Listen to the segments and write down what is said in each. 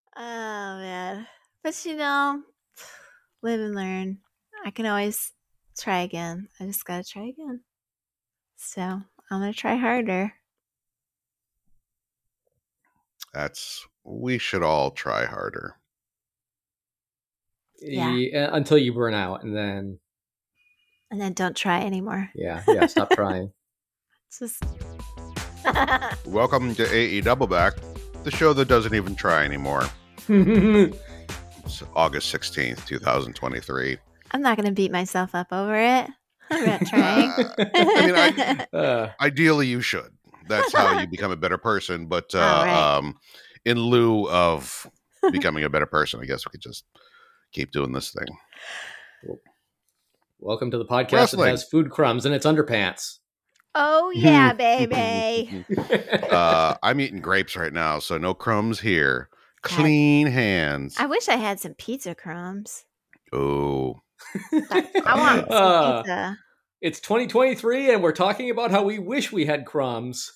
Oh, man. But live and learn. I can always try again. I just gotta try again. So I'm gonna try harder. We should all try harder. Yeah. Until you burn out, and then don't try anymore. yeah, stop trying. Just Welcome to AE Double Back, the show that doesn't even try anymore. It's August 16th, 2023. I'm not gonna beat myself up over it. I'm not trying. Ideally you should. That's how you become a better person. But right. In lieu of becoming a better person, I guess we could just keep doing this thing. Welcome to the podcast that has food crumbs in its underpants. Oh, yeah, baby. I'm eating grapes right now, so no crumbs here. Clean hands. I wish I had some pizza crumbs. Oh. I want some pizza. It's 2023, and we're talking about how we wish we had crumbs.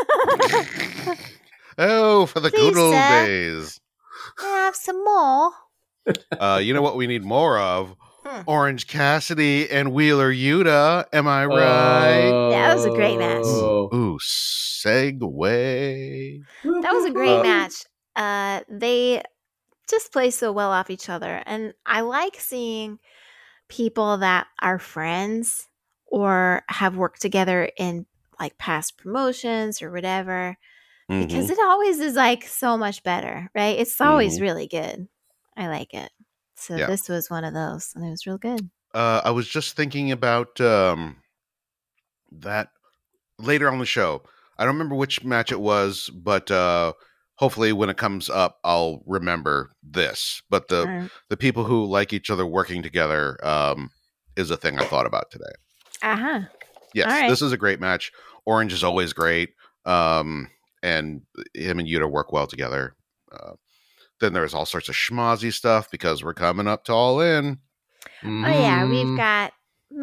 Oh, for the good old days. Have some more. You know what we need more of? Orange Cassidy and Wheeler Yuta. Am I right? That was a great match. Ooh, segue. That was a great match. They just play so well off each other. And I like seeing people that are friends or have worked together in like past promotions or whatever. Because it always is like so much better, right? It's always really good. I like it. So this was one of those, and it was real good. I was just thinking about that later on the show. I don't remember which match it was, but hopefully when it comes up, I'll remember this. But the people who like each other working together is a thing I thought about today. Uh-huh. Yes, this is a great match. Orange is always great. And him and Yuta work well together. Then there's all sorts of schmozzy stuff because we're coming up to All In. Oh, yeah. We've got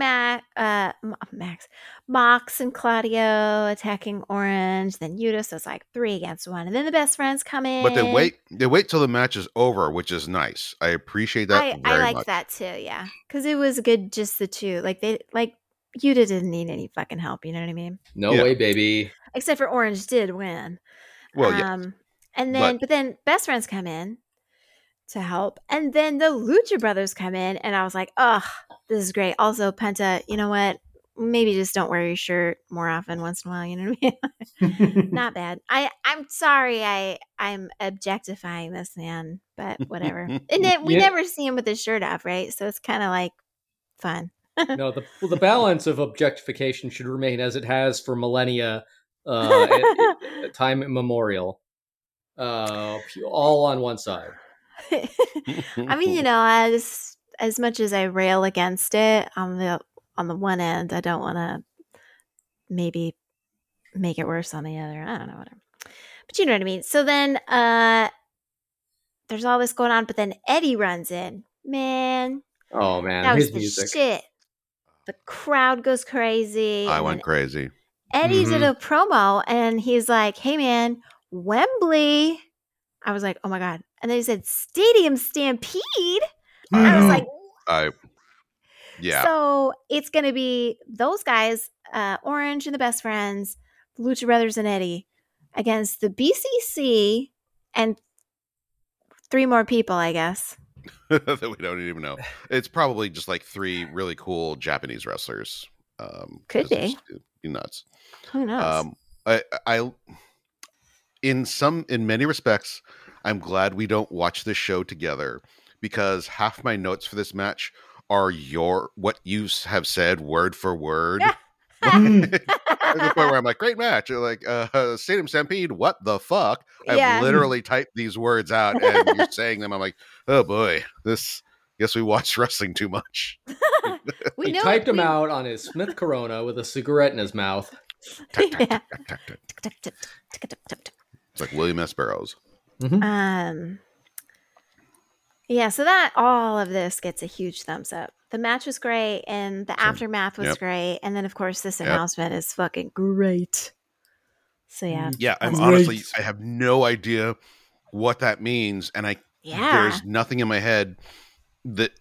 Mox and Claudio attacking Orange. Then Yuta, so it's like 3 against 1. And then the best friends come in. But they wait till the match is over, which is nice. I appreciate that very much. I like that too, yeah. Because it was good just the two. Yuta didn't need any fucking help, you know what I mean? No way, baby. Except for Orange did win. Well, yeah. But then best friends come in to help. And then the Lucha Brothers come in. And I was like, oh, this is great. Also, Penta, you know what? Maybe just don't wear your shirt more often once in a while. You know what I mean? Not bad. I'm sorry I'm objectifying this man, but whatever. And then we never see him with his shirt off, right? So it's kind of like fun. No, the balance of objectification should remain as it has for millennia, time immemorial. All on one side. I mean, as much as I rail against it on the one end, I don't want to maybe make it worse on the other. I don't know, whatever. But you know what I mean. So then there's all this going on, but then Eddie runs in. Man. Oh man, that was his the music. Shit. The crowd goes crazy. I went crazy. Eddie did a promo and he's like, hey man, Wembley. I was like, oh my God. And then he said, Stadium Stampede. I was like, yeah. So it's going to be those guys, Orange and the Best Friends, the Lucha Brothers and Eddie against the BCC and 3 more people, I guess. That we don't even know. It's probably just like 3 really cool Japanese wrestlers. Could be. Nuts. Who knows? In many respects, I'm glad we don't watch this show together because half my notes for this match are what you have said word for word. There's a point where I'm like, great match. You're like, Stadium Stampede, what the fuck? I've literally typed these words out and you're saying them. I'm like, oh boy, guess we watched wrestling too much. He typed them out on his Smith Corona with a cigarette in his mouth. It's like William S. Burroughs. Yeah, so that all of this gets a huge thumbs up. The match was great, and the aftermath was great, and then of course this announcement is fucking great. So yeah, I have no idea what that means, and Yeah. there's nothing in my head that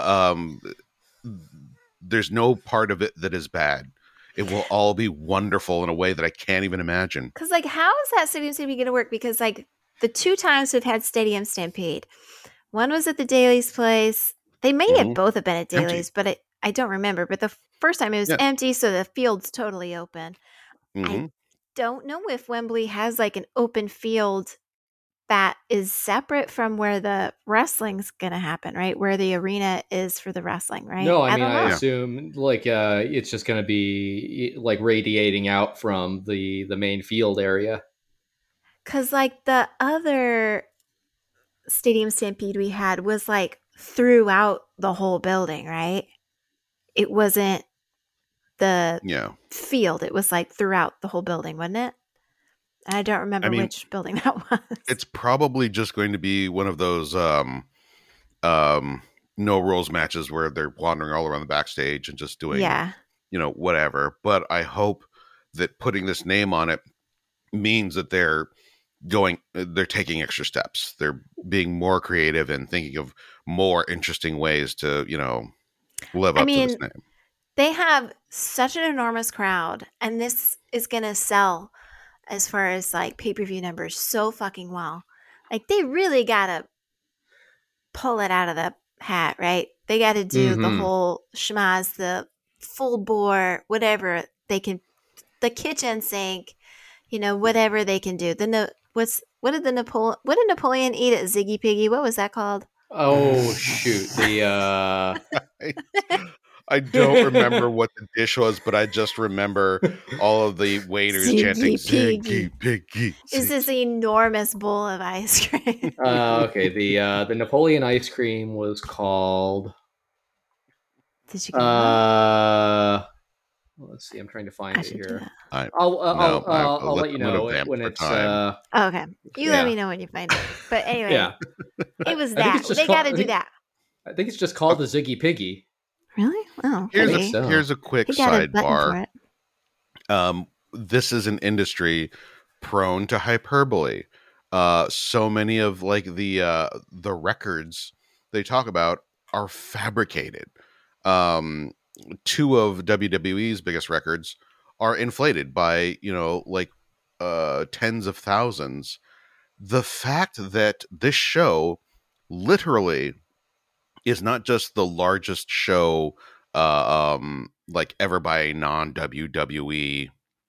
there's no part of it that is bad. It will all be wonderful in a way that I can't even imagine. Because, like, how is that Stadium Stampede going to work? Because, like, the 2 times we've had Stadium Stampede, one was at the Daly's place. They may have both have been at Daly's, but I don't remember. But the first time it was empty, so the field's totally open. I don't know if Wembley has, like, an open field that is separate from where the wrestling's going to happen, right? Where the arena is for the wrestling, right? No, I mean, don't I know. assume like it's just going to be like radiating out from the main field area. Because, like, the other Stadium Stampede we had was, like, throughout the whole building, right? It wasn't the field. It was, like, throughout the whole building, wasn't it? And I don't remember which building that was. It's probably just going to be one of those no rules matches where they're wandering all around the backstage and just doing, whatever. But I hope that putting this name on it means that they're taking extra steps. They're being more creative and thinking of more interesting ways to, live up to this name. They have such an enormous crowd, and this is going to sell as far as, like, pay-per-view numbers so fucking well. Like, they really got to pull it out of the hat, right? They got to do the whole schmaz, the full bore, whatever they can, the kitchen sink, whatever they can do. What did Napoleon eat at Ziggy Piggy? What was that called? Oh shoot! I don't remember what the dish was, but I just remember all of the waiters chanting "Ziggy Piggy." It's this enormous bowl of ice cream. Okay, the Napoleon ice cream was called. Did you get let's see. I'm trying to find it here. I'll let you know when it's. Okay, let me know when you find it. But anyway, it was that they got to do that. I think it's just called the Ziggy Piggy. Really? Oh, here's a quick sidebar. This is an industry prone to hyperbole. So many of, like, the records they talk about are fabricated. 2 of WWE's biggest records are inflated by, tens of thousands. The fact that this show literally is not just the largest show like ever by a non-WWE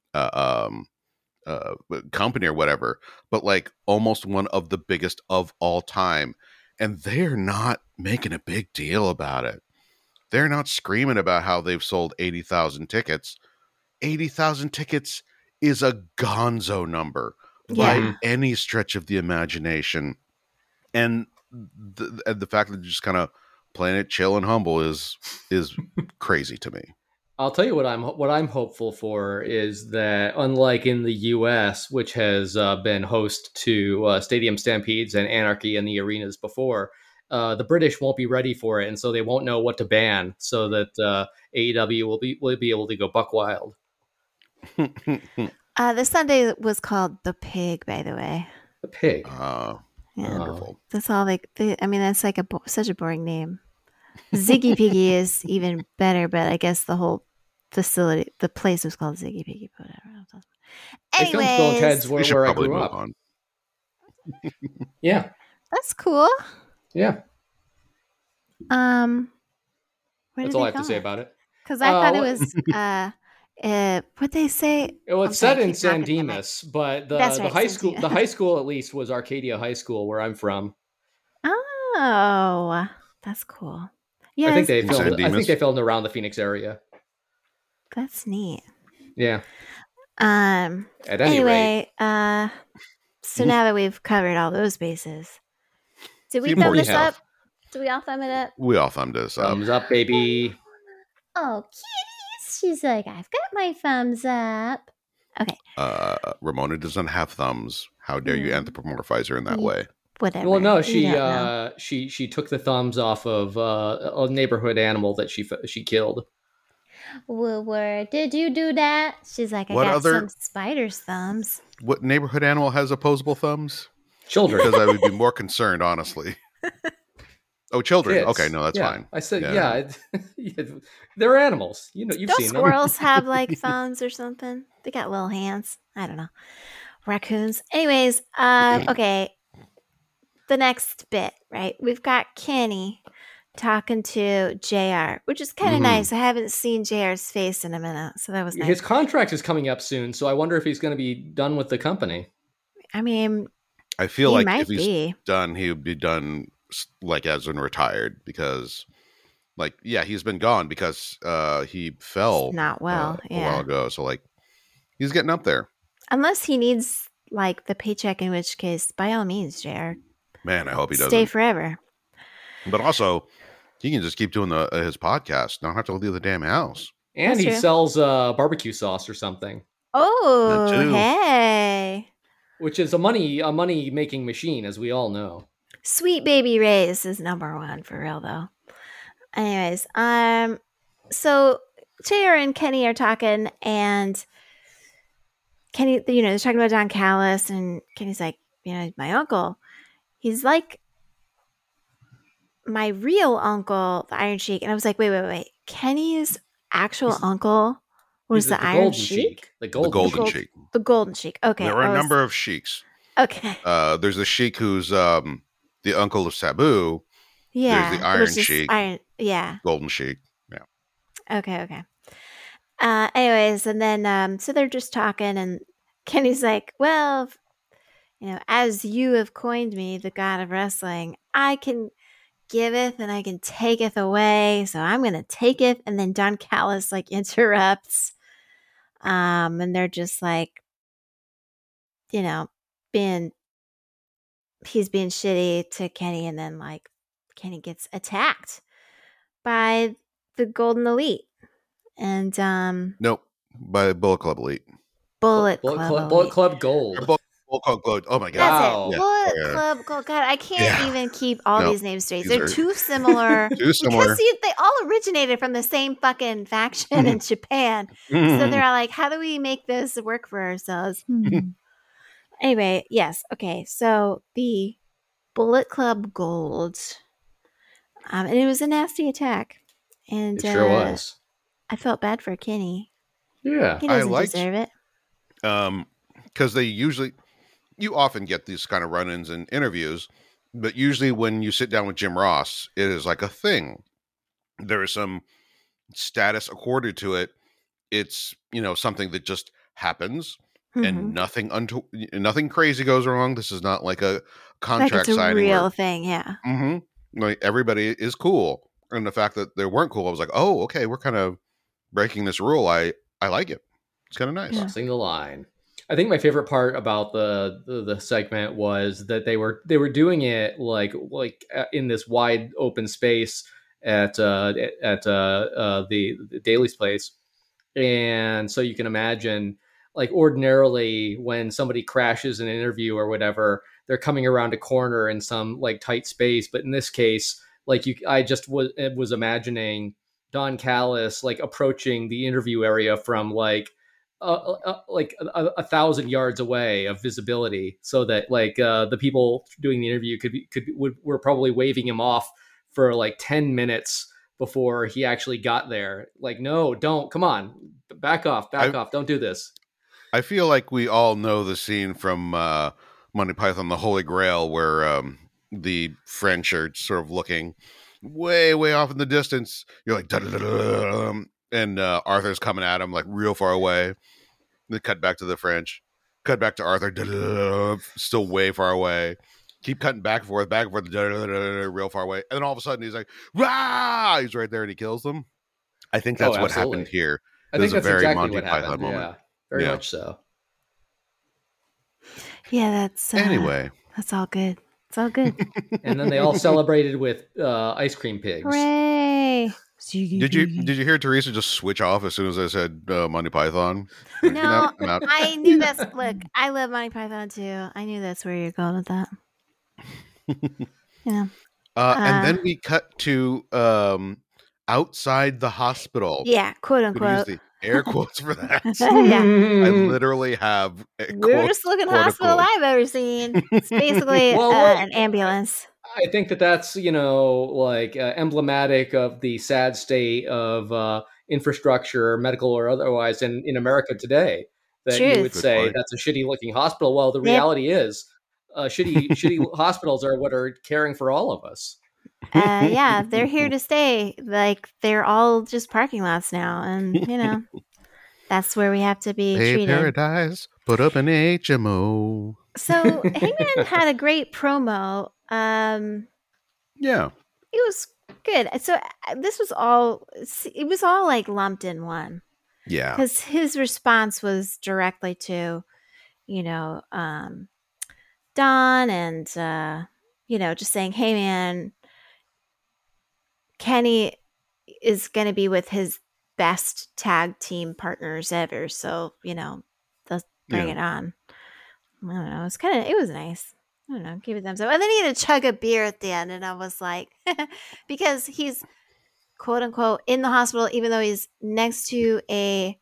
company or whatever, but like almost one of the biggest of all time, and they're not making a big deal about it. They're not screaming about how they've sold 80,000 tickets. 80,000 tickets is a gonzo number by any stretch of the imagination. And the fact that they're just kind of playing it chill and humble is crazy to me. I'll tell you what I'm hopeful for is that, unlike in the U.S., which has been host to Stadium Stampedes and Anarchy in the arenas before, the British won't be ready for it, and so they won't know what to ban, so that AEW will be able to go buck wild. The Sunday was called The Pig, by the way. The Pig. Wonderful. That's all. That's like such a boring name. Ziggy Piggy is even better, but I guess the whole facility, the place was called Ziggy Piggy. Whatever. Anyways, Bill and Ted's where I grew up. Yeah, that's cool. Yeah. That's all I have to say about it. Because I thought it was what they say. Well, it's set in San Dimas, but the high school, the high school at least was Arcadia High School, where I'm from. Oh, that's cool. Yeah, I think they filmed around the Phoenix area. That's neat. Yeah. At any rate, so now that we've covered all those bases, did we thumb this up? Did we all thumb it up? We all thumbed this up. Thumbs up, baby. Oh, kitties! She's like, I've got my thumbs up. Okay. Ramona doesn't have thumbs. How dare you anthropomorphize her in that way? Whatever. Well, no, she took the thumbs off of a neighborhood animal that she killed. Where did you do that? She's like, I got some spider's thumbs. What neighborhood animal has opposable thumbs? Children. Because I would be more concerned, honestly. Oh, children. Kids. Okay, no, that's Yeah. fine. I said, Yeah. they're animals. You know, you've Don't seen them. squirrels have like phones or something? They got little hands. I don't know. Raccoons. Anyways, okay. The next bit, right? We've got Kenny talking to JR, which is kind of nice. I haven't seen JR's face in a minute, so that was nice. His contract is coming up soon, so I wonder if he's going to be done with the company. I mean, I feel he like might if he's be. done, he would be done like as in retired because, like, yeah, he's been gone because he fell Not well, a while yeah. ago. So like, he's getting up there. Unless he needs like the paycheck, in which case, by all means, JR, Man, I hope he doesn't. stay forever. But also, he can just keep doing his podcast. Don't have to leave the damn house. And That's he true. sells barbecue sauce or something, Oh, too. hey. which is a money making machine, as we all know. Sweet Baby Ray's is number one for real though. Anyways, so JR and Kenny are talking, and Kenny, they're talking about Don Callis, and Kenny's like, my uncle, he's like my real uncle, the Iron Sheik. And I was like, wait. Kenny's actual uncle was the Iron Golden Sheik? The The Golden Sheik. The Golden Sheik. Okay. There were a number of sheiks. Okay. There's the sheik who's the uncle of Sabu. Yeah. There's the Iron Sheik. Yeah. Golden Sheik. Yeah. Okay. Anyways, and then so they're just talking, and Kenny's like, well, as you have coined me, the god of wrestling, I can giveth and I can taketh away, so I'm gonna take it. And then Don Callis like interrupts, and they're just like, he's being shitty to Kenny, and then like Kenny gets attacked by the Golden Elite. And Nope. By Bullet Club Elite. Bullet Club Gold. Or Bullet Club Gold. Oh my god. That's Wow. it. Yeah. Bullet Club Gold. God, I can't even keep all these names straight. These They're are too similar. too similar. Because they all originated from the same fucking faction in Japan. So they're all like, how do we make this work for ourselves? Anyway, yes. Okay. So the Bullet Club Gold. And it was a nasty attack. And It sure was. I felt bad for Kenny. Yeah. He doesn't deserve it. Because you often get these kind of run-ins in interviews, but usually when you sit down with Jim Ross, it is like a thing. There is some status accorded to it. It's, something that just happens and nothing crazy goes wrong. This is not like a contract it's a signing. real thing, yeah. Like everybody is cool. And the fact that they weren't cool, I was like, oh, okay, we're kind of breaking this rule. I like it. It's kind of nice. Crossing the line. I think my favorite part about the segment was that they were doing it like in this wide open space at the Daly's place, and so you can imagine, like, ordinarily when somebody crashes an interview or whatever, they're coming around a corner in some like tight space, but in this case, like I just was imagining Don Callis like approaching the interview area from like 1,000 yards away of visibility, so that like the people doing the interview were probably waving him off for like 10 minutes before he actually got there. Like, no, don't, come on, back off, don't do this. I feel like we all know the scene from Monty Python, The Holy Grail, where the French are sort of looking way, way off in the distance. You're like, and Arthur's coming at him like real far away. They cut back to the French, cut back to Arthur, still way far away. Keep cutting back and forth, real far away. And then all of a sudden he's like, rah! He's right there and he kills them. I think that's what happened here. I think that's a very exactly Monty what Python happened. moment. Yeah, very much so. Yeah, that's anyway. That's all good. It's all good. And then they all celebrated with ice cream pigs. Hooray! Did you hear Teresa just switch off as soon as I said Monty Python? No, I knew that's. Look, I love Monty Python too. I knew that's where you're going with that. Yeah. And then we cut to outside the hospital. Yeah, quote unquote. air quotes for that. Yeah. I literally have Weirdest looking hospital I've ever seen. It's basically Well, look, an ambulance. I think that's like emblematic of the sad state of infrastructure, medical or otherwise, in America today. That you would Truth. Good say point. that's a shitty looking hospital. Well, the Yep. reality is, shitty hospitals are what are caring for all of us. Yeah, they're here to stay. Like, they're all just parking lots now. And, that's where we have to be Bay treated. Paradise, put up an HMO. So Hangman had a great promo. Yeah. It was good. So this was all, it was all like lumped in one. Yeah. Because his response was directly to, Don and, just saying, hey, man, Kenny is going to be with his best tag team partners ever. So, let's bring it on. I don't know. It was nice. I don't know. Give it thumbs up. And then he had to chug a beer at the end. And I was like, because he's quote unquote in the hospital, even though he's next to a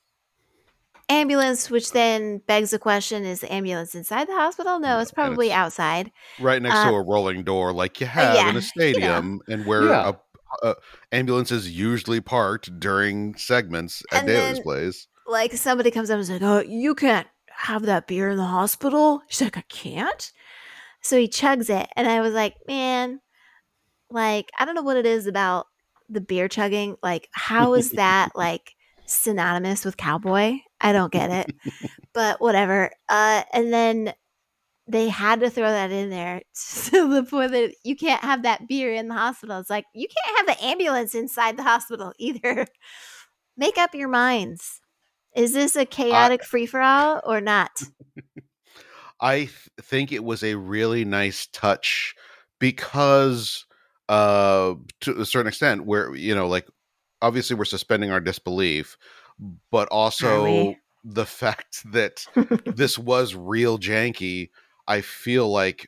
ambulance, which then begs the question, is the ambulance inside the hospital? No, it's probably outside. Right next to a rolling door like you have in a stadium and where a ambulance is usually parked during segments at Daly's Place. Like somebody comes up and is like, oh, you can't have that beer in the hospital. He's like, I can't. So he chugs it. And I was like, man, like, I don't know what it is about the beer chugging. Like, how is that like synonymous with cowboy? I don't get it. But whatever. And then they had to throw that in there to the point that you can't have that beer in the hospital. It's like, you can't have the ambulance inside the hospital either. Make up your minds. Is this a chaotic free-for-all or not? I think it was a really nice touch because to a certain extent where, like, obviously we're suspending our disbelief, but also the fact that this was real janky. I feel like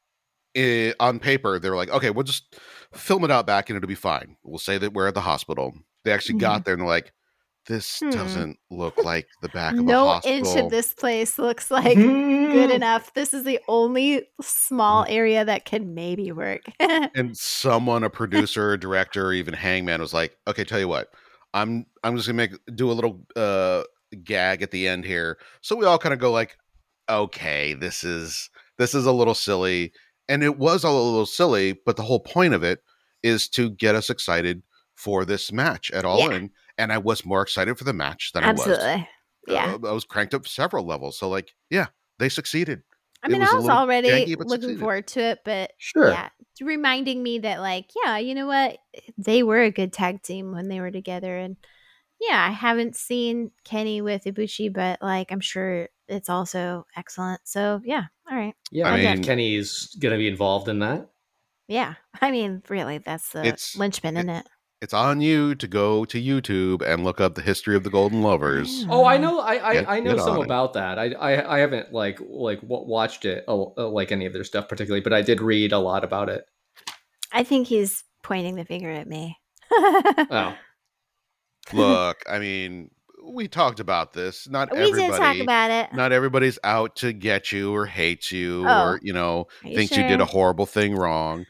on paper, they were like, okay, we'll just film it out back and it'll be fine. We'll say that we're at the hospital. They actually got there and they're like, this doesn't look like the back of a hospital. No inch of this place looks like good enough. This is the only small area that can maybe work. And someone, a producer, a director, or even Hangman was like, okay, tell you what, I'm just gonna do a little gag at the end here. So we all kind of go like, okay, this is a little silly. And it was a little silly, but the whole point of it is to get us excited for this match at All In. And I was more excited for the match than I was. Absolutely. Yeah. I was cranked up several levels. So like, yeah, they succeeded. I mean, I was already looking forward to it, but yeah, reminding me that like, yeah, you know what? They were a good tag team when they were together. And yeah, I haven't seen Kenny with Ibushi, but like, I'm sure it's also excellent. So yeah. All right. Yeah. I mean, Kenny's going to be involved in that. Yeah. I mean, really, that's the linchpin in it. It's on you to go to YouTube and look up the history of the Golden Lovers. Oh, I know. I know some about that. I haven't watched it like any of their stuff particularly, but I did read a lot about it. I think he's pointing the finger at me. Oh, look, I mean, we talked about this. We did talk about it. Not everybody's out to get you or hate you or thinks you did a horrible thing wrong.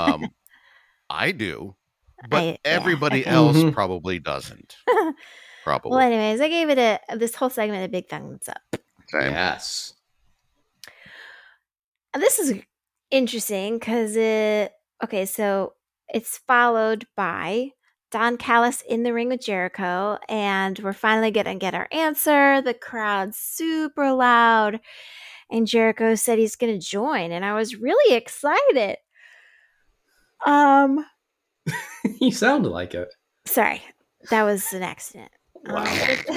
I do. But everybody else probably doesn't. Probably. Well, anyways, I gave it this whole segment a big thumbs up. Same. Yes. And this is interesting because so it's followed by Don Callis in the ring with Jericho, and we're finally gonna get our answer. The crowd's super loud, and Jericho said he's gonna join, and I was really excited. You sounded like it. Sorry, that was an accident. Wow.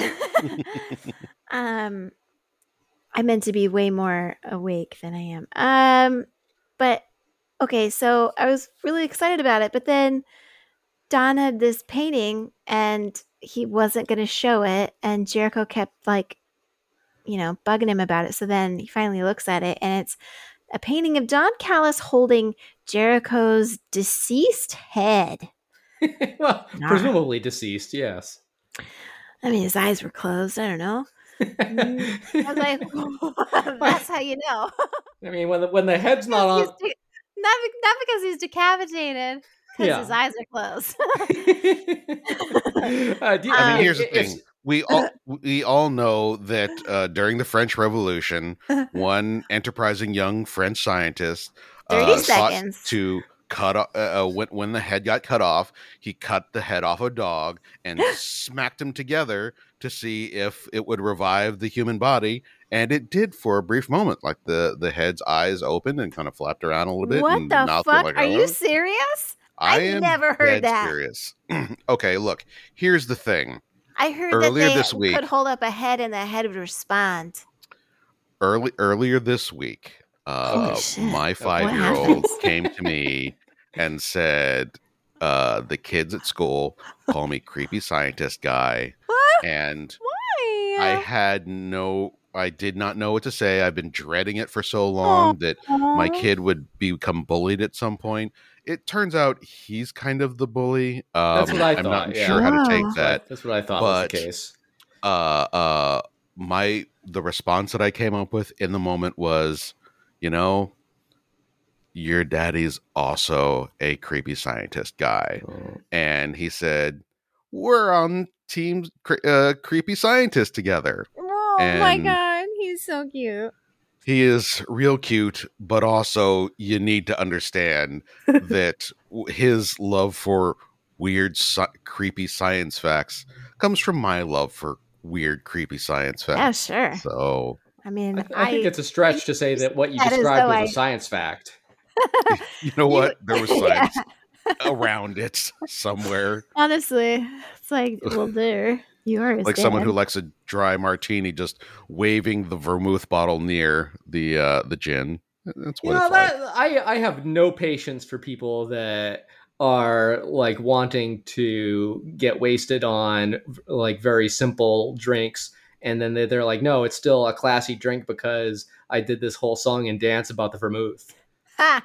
I meant to be way more awake than I am. But okay, so I was really excited about it, but then Don had this painting and he wasn't going to show it, and Jericho kept bugging him about it. So then he finally looks at it, and it's a painting of Don Callis holding Jericho's deceased head. Well, presumably deceased, yes. I mean, his eyes were closed. I don't know. I was like, that's how you know. I mean, when the head's not on, not because he's decapitated, because his yeah. eyes are closed. I mean, here's the thing: we all know that during the French Revolution, one enterprising young French scientist 30 seconds sought to cut when the head got cut off. He cut the head off a dog and smacked them together to see if it would revive the human body, and it did for a brief moment. Like the head's eyes opened and kind of flapped around a little bit. What and the mouth fuck? like, Are you serious? I've never heard that. Serious. Okay, look. Here's the thing. I heard earlier that this they week, could hold up a head and the head would respond. Earlier this week, my 5-year-old came to me and said, the kids at school call me creepy scientist guy. What? And why? I did not know what to say. I've been dreading it for so long that my kid would become bullied at some point. It turns out he's kind of the bully. That's what I thought. I'm not yeah. sure how to take that. That's what I thought was the case. The response that I came up with in the moment was, your daddy's also a creepy scientist guy. And he said, we're on team creepy scientist together. Oh my God. He's so cute. He is real cute, but also you need to understand that his love for weird, creepy science facts comes from my love for weird, creepy science facts. Yeah, sure. So, I mean, I think it's a stretch to say that what you described was a science fact. You know what? There was science around it somewhere. Honestly, it's like, well, there you are. Like someone who likes a dry martini, just waving the vermouth bottle near the gin. That's what it's like. I have no patience for people that are like wanting to get wasted on like very simple drinks, and then they're like, no, it's still a classy drink because I did this whole song and dance about the vermouth. Ha!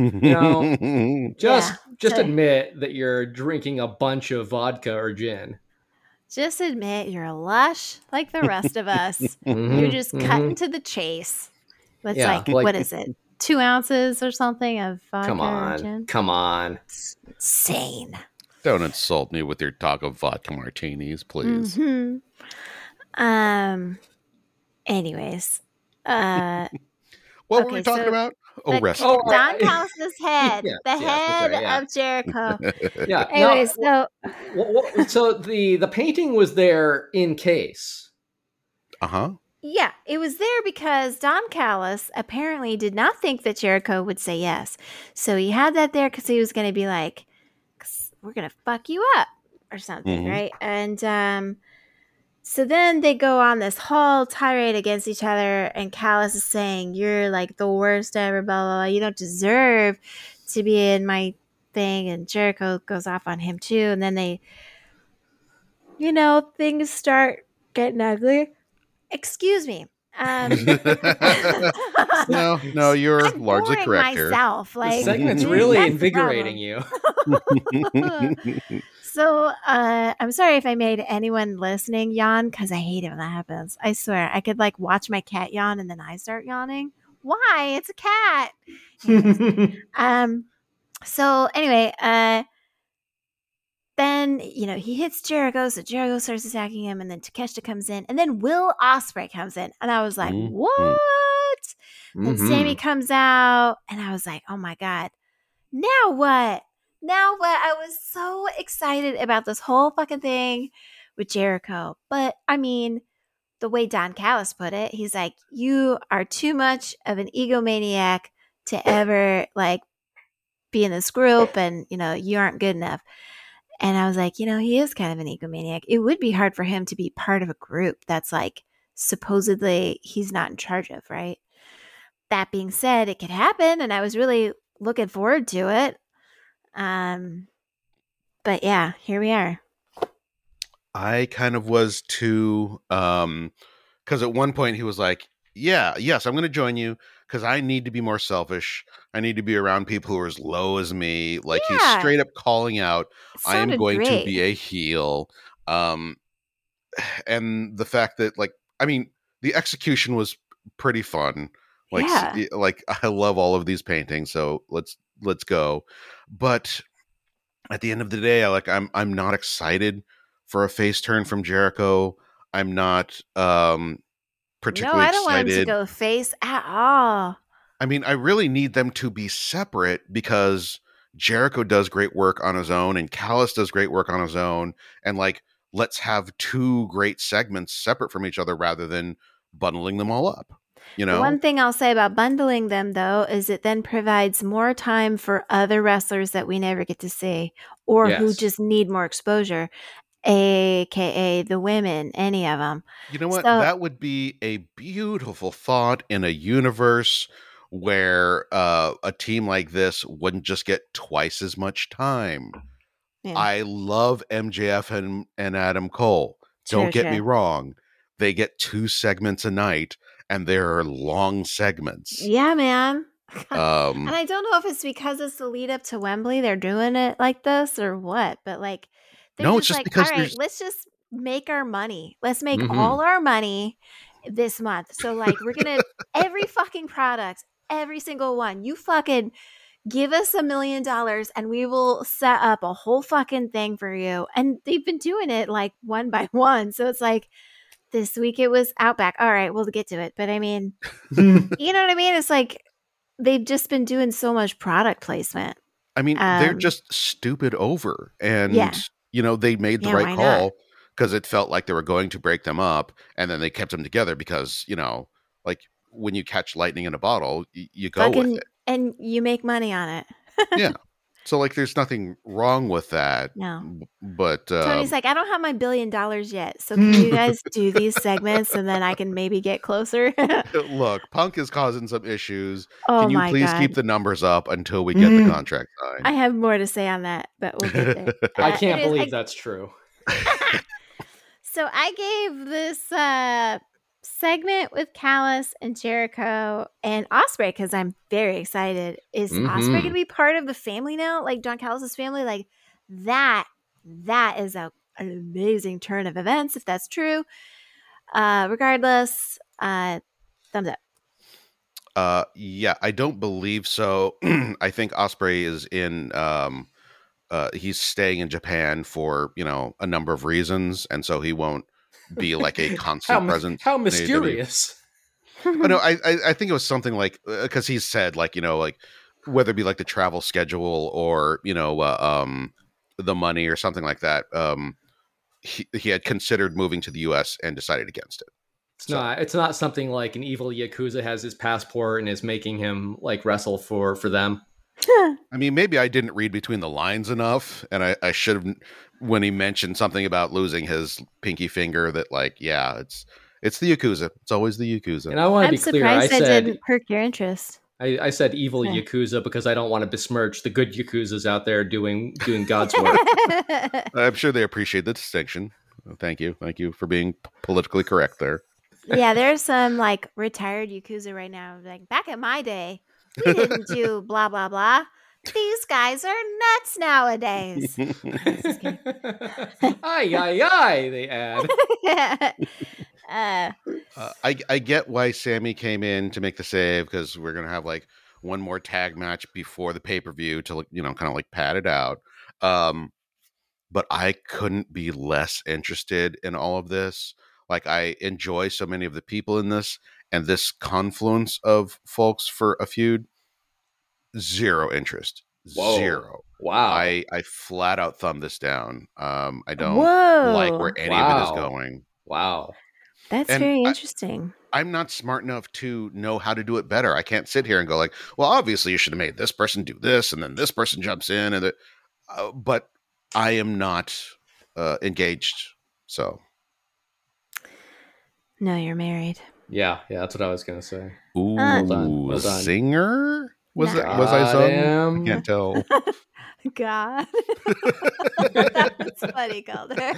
Just admit that you're drinking a bunch of vodka or gin. Just admit you're lush like the rest of us. You're just cutting to the chase. It's like, what is it? 2 ounces or something of vodka or gin? Come on. It's insane. Don't insult me with your talk of vodka martinis, please. Anyways. What were we talking about? Wrestling. Don Callis' head. The head of Jericho. Yeah. Anyways, so the painting was there in case. Uh-huh. Yeah, it was there because Don Callis apparently did not think that Jericho would say yes. So he had that there because he was going to be like, we're going to fuck you up or something, right? And so then they go on this whole tirade against each other, and Callis is saying, you're like the worst ever, blah, blah, blah. You don't deserve to be in my thing. And Jericho goes off on him too. And then they, things start getting ugly. Excuse me. No, you're largely correct here. Like, the segment's really invigorating you. So I'm sorry if I made anyone listening yawn, because I hate it when that happens. I swear, I could like watch my cat yawn and then I start yawning. Why? It's a cat. So anyway, then, he hits Jericho, so Jericho starts attacking him, and then Takeshita comes in, and then Will Ospreay comes in, and I was like, what? Then Sammy comes out, and I was like, oh my God, now what? Now what? I was so excited about this whole fucking thing with Jericho. But, I mean, the way Don Callis put it, he's like, you are too much of an egomaniac to ever, like, be in this group, and, you aren't good enough. And I was like, he is kind of an egomaniac. It would be hard for him to be part of a group that's like supposedly he's not in charge of, right? That being said, it could happen, and I was really looking forward to it. But yeah, here we are. I kind of was too, because at one point he was like, yes, I'm going to join you because I need to be more selfish. I need to be around people who are as low as me. Like, he's straight up calling out, I am going to be a heel. and the fact that like, I mean, the execution was pretty fun. Like, Yeah. like I love all of these paintings, so let's go. But at the end of the day, I'm not excited for a face turn from Jericho. I'm not No, particularly I don't want him to excited. go face at all. I mean, I really need them to be separate because Jericho does great work on his own and Callis does great work on his own. And like, let's have two great segments separate from each other rather than bundling them all up. You The know? one thing I'll say about bundling them, though, is it then provides more time for other wrestlers that we never get to see or who Yes. just need more exposure, aka the women, any of them. You know what? So, That would be a beautiful thought in a universe where a team like this wouldn't just get twice as much time. yeah, I love MJF and Adam Cole. Don't get me true. wrong. They get 2 segments a night and they're long segments. Yeah, man. And Um, I don't know if it's because it's the lead up to Wembley, they're doing it like this or what, but like they're no, it's just just like, all because right, there's let's just make our money. Let's make Mm-hmm. all our money this month. So like we're gonna every fucking product, every single one, you fucking give us $1 million and we will set up a whole fucking thing for you. And they've been doing it like one by one. So it's like this week it was Outback. All right, we'll get to it. But I mean, you know what I mean? It's like they've just been doing so much product placement. I mean, they're Um, just stupid over. And, yeah. they made the Yeah, right why not? call because it felt like they were going to break them up. And then they kept them together because, like when you catch lightning in a bottle, you go with Fucking it. and you make money on it. Yeah. So, like, there's nothing wrong with that. No. But, Tony's like, I don't have my $1 billion yet. So can you guys do these segments and then I can maybe get closer? look, Punk is causing some issues. Oh Can you my please God. keep the numbers up until we get the contract I signed? have more to say on that, but we'll get there. I can't anyways, believe that's true. So I gave this segment with Callis and Jericho and Osprey because I'm very excited. Is Osprey going to be part of the family now? Like John Callis' family? Like that is an amazing turn of events if that's true. Regardless, thumbs up. Yeah, I don't believe so. I think Osprey is in he's staying in Japan for, a number of reasons, and so he won't be like a constant presence. How in AEW. mysterious. Oh, no, I think it was something like because he said like like whether it be like the travel schedule or the money or something like that. He had considered moving to the U.S. and decided against it. It's not something like an evil Yakuza has his passport and is making him like wrestle for them. I mean, maybe I didn't read between the lines enough, and I should have when he mentioned something about losing his pinky finger. That like, yeah, it's the Yakuza. It's always the Yakuza. And I want to I'm be clear. I surprised that said didn't perk your interest. I said evil Yeah. Yakuza because I don't want to besmirch the good Yakuzas out there doing God's work. I'm sure they appreciate the distinction. Thank you for being politically correct there. Yeah, there's some like retired Yakuza right now. Like back in my day, we didn't do blah blah blah. These guys are nuts nowadays. Aye, they add. I get why Sammy came in to make the save because we're gonna have like one more tag match before the pay-per-view to kind of like pad it out. But I couldn't be less interested in all of this. Like I enjoy so many of the people in this and this confluence of folks for a feud. Zero interest. Whoa. Zero. Wow. I flat out thumb this down. I don't like where any of it is going. Wow. That's very interesting. I'm not smart enough to know how to do it better. I can't sit here and go like, well, obviously you should have made this person do this, and then this person jumps in, and but I am not engaged. So No, you're married. Yeah, that's what I was gonna say. Ooh, well done. Zinger? Was Nah. was I sung? I can't tell. God. That's funny, Calder.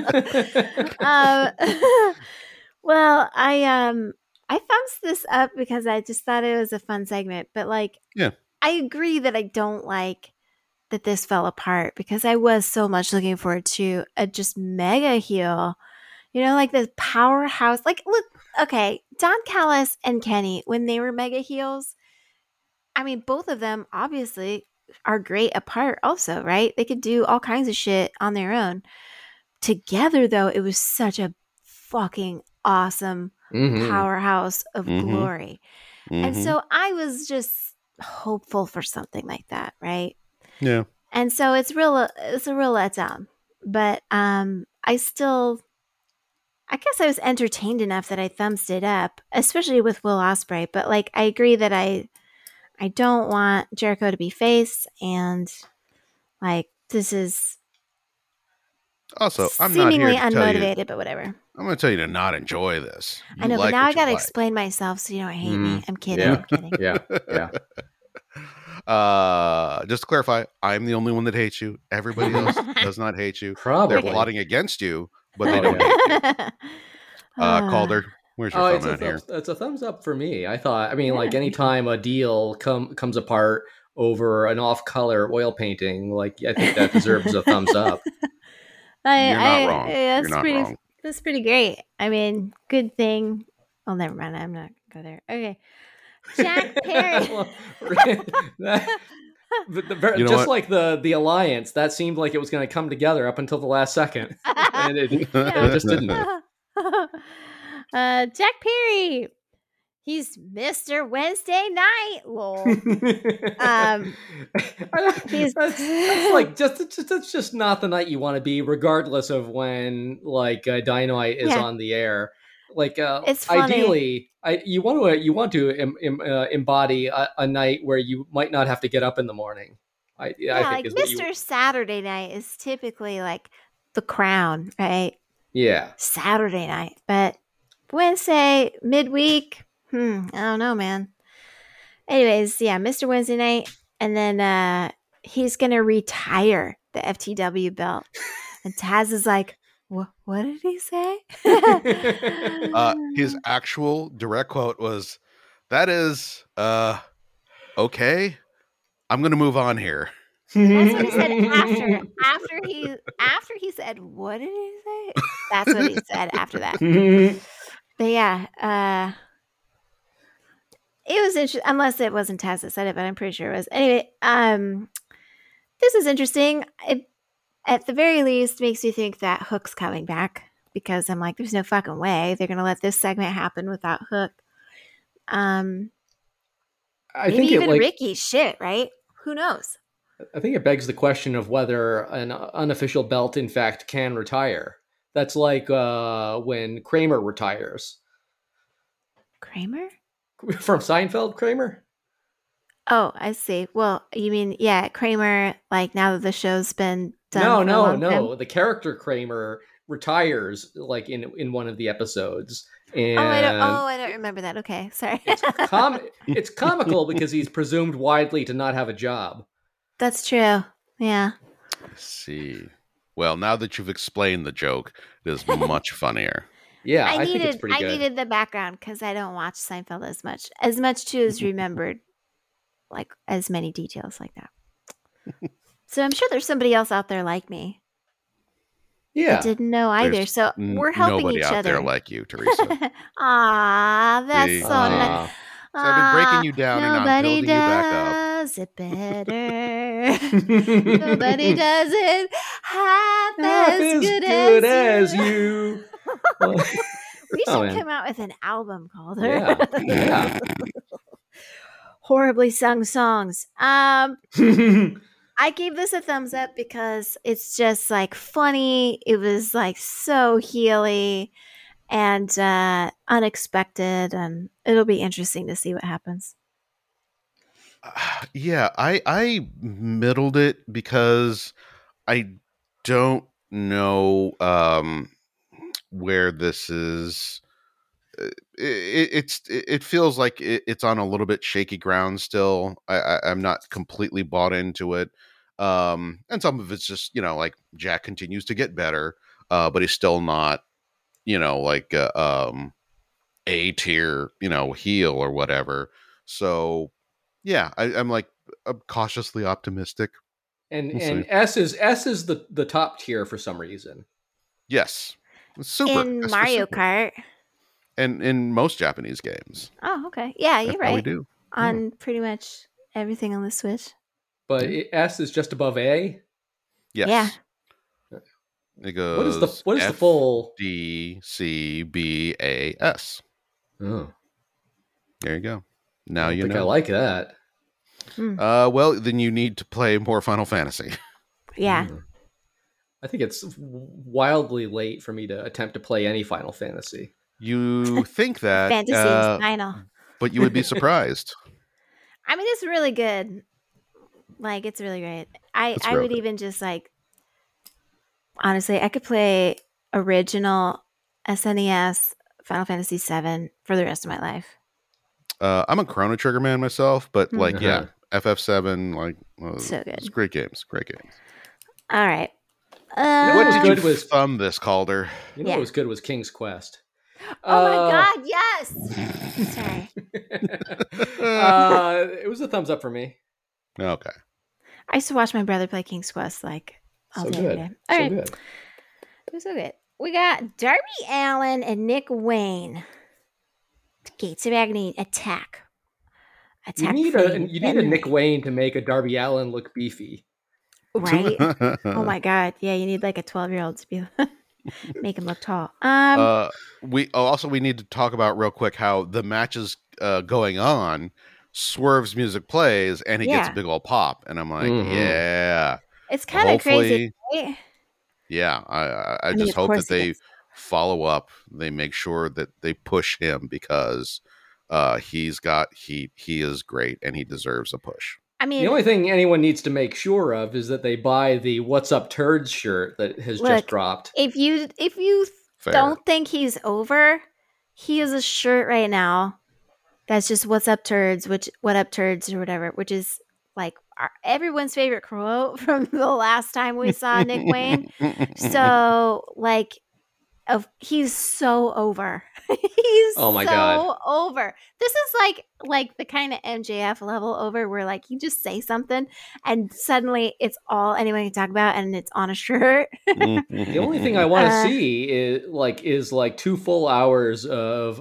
Well, I thumbs this up because I just thought it was a fun segment, but like, yeah, I agree that I don't like that this fell apart because I was so much looking forward to a just mega heel You know, like the powerhouse. Like, look, okay, Don Callis and Kenny, when they were mega heels, I mean, both of them obviously are great apart, also, right? They could do all kinds of shit on their own. Together, though, it was such a fucking awesome powerhouse of glory. And so I was just hopeful for something like that, right? Yeah. And so it's a real letdown. But I guess I was entertained enough that I thumbs it up, especially with Will Ospreay. But like, I agree that I don't want Jericho to be face, and like this is Also, I'm not here seemingly to tell you. unmotivated, but whatever. I'm going to tell you to not enjoy this. I know, but now I got to explain myself so you don't hate me. I'm kidding. Yeah. I'm kidding. Yeah. Just to clarify, I'm the only one that hates you. Everybody else does not hate you. Probably. They're plotting against you, but they don't hate you. Calder, where's your thumb out here? It's a thumbs up for me. I mean, like anytime a deal comes apart over an off-color oil painting, like I think that deserves a thumbs up. You're not wrong. You're not wrong. That's pretty great. I mean, good thing. Oh, never mind. I'm not going to go there. Okay. Jack Perry. Just like the alliance, that seemed like it was going to come together up until the last second, and it just didn't. Jack Perry, he's Mr. Wednesday Night. Lol. That's just not the night you want to be, regardless of when like Dynamite is on the air. Like, it's funny. Ideally, you want to embody a night where you might not have to get up in the morning. I think like Mr. Saturday Night is typically like the crown, right? Yeah, Saturday night, but Wednesday midweek, I don't know, man. Anyways, yeah, Mr. Wednesday Night, and then he's gonna retire the FTW belt, and Taz is like, what did he say? His actual direct quote was, "That is, okay. I'm going to move on here." That's what he said after he said, what did he say? That's what he said after that. But yeah, it was interesting, unless it wasn't Taz that said it, but I'm pretty sure it was. Anyway, this is interesting. It, at the very least, makes me think that Hook's coming back, because I'm like, there's no fucking way they're going to let this segment happen without Hook. I maybe think even Ricky, shit, right? Who knows? I think it begs the question of whether an unofficial belt, in fact, can retire. That's like when Kramer retires. Kramer? From Seinfeld, Kramer? Oh, I see. Well, you mean, yeah, Kramer, like now that the show's been done. No. The character Kramer retires like in one of the episodes. And I don't remember that. Okay, sorry. It's comical because he's presumed widely to not have a job. That's true. Yeah. I see. Well, now that you've explained the joke, it is much funnier. Yeah, I think it's pretty good. I needed the background because I don't watch Seinfeld as much too as remembered, like as many details like that. So I'm sure there's somebody else out there like me. Yeah, I didn't know either. There's so we're helping each other. Nobody out there like you, Teresa. Ah, that's so nice. So I've been breaking you down and I'm building you back up. Does it better. Nobody does it half as good as you. We should come out with an album called Yeah. Horribly Sung Songs. I gave this a thumbs up because it's just like funny. It was like so heely and unexpected, and it'll be interesting to see what happens. Yeah, I middled it because I don't know where this is. It feels like it's on a little bit shaky ground still. I'm not completely bought into it, and some of it's just like Jack continues to get better, but he's still not like A tier heel or whatever. So yeah, I'm cautiously optimistic. And S is the top tier for some reason. Yes. It's super. In That's for Mario super. Kart. And in most Japanese games. Oh, okay. Yeah, That's you're how we right. do. On pretty much everything on the Switch. But S is just above A. Yes. Yeah. It goes What is the F, full D, C, B, A, S. Oh, There you go. I Now don't you think I know. like that. Well, then you need to play more Final Fantasy. Yeah. I think it's wildly late for me to attempt to play any Final Fantasy. You think that, Fantasy is final. but you would be surprised. I mean, it's really good. Like, it's really great. It's I real would good. even just like, honestly, I could play original SNES Final Fantasy VII for the rest of my life. I'm a Chrono Trigger man myself, but like, Uh-huh. yeah, FF7, like, So good. It's great games. Great games. All right. know What was did good you was- thumb this, Calder? You know Yeah. what was good was King's Quest. Oh my God, yes. Sorry. It was a thumbs up for me. Okay. I used to watch my brother play King's Quest like all So day, every good. day. All So right. good. It was so good. We got Darby Allin and Nick Wayne. Gates of Agony attack. You need a Nick Wayne to make a Darby Allin look beefy. Right? Oh my God. Yeah, you need like a 12-year-old to be make him look tall. We need to talk about real quick how the match is going on. Swerve's music plays and he gets a big old pop, and I'm like, yeah. It's kind of crazy, Hopefully- right? Yeah, I mean, just of hope course that he they gets- follow up. They make sure that they push him because he's got heat. He is great and he deserves a push. I mean, The only thing anyone needs to make sure of is that they buy the "What's Up Turds" shirt that has just Look, dropped. if you Fair. don't think he's over, he has a shirt right now that's just "What's up, turds?" "What up, turds?" or whatever, which is like everyone's favorite quote from the last time we saw Nick Wayne. So, like, he's so over. He's Oh my so God. over. This is like the kind of MJF level over where like you just say something and suddenly it's all anyone can talk about and it's on a shirt. The only thing I want to see is like 2 full hours of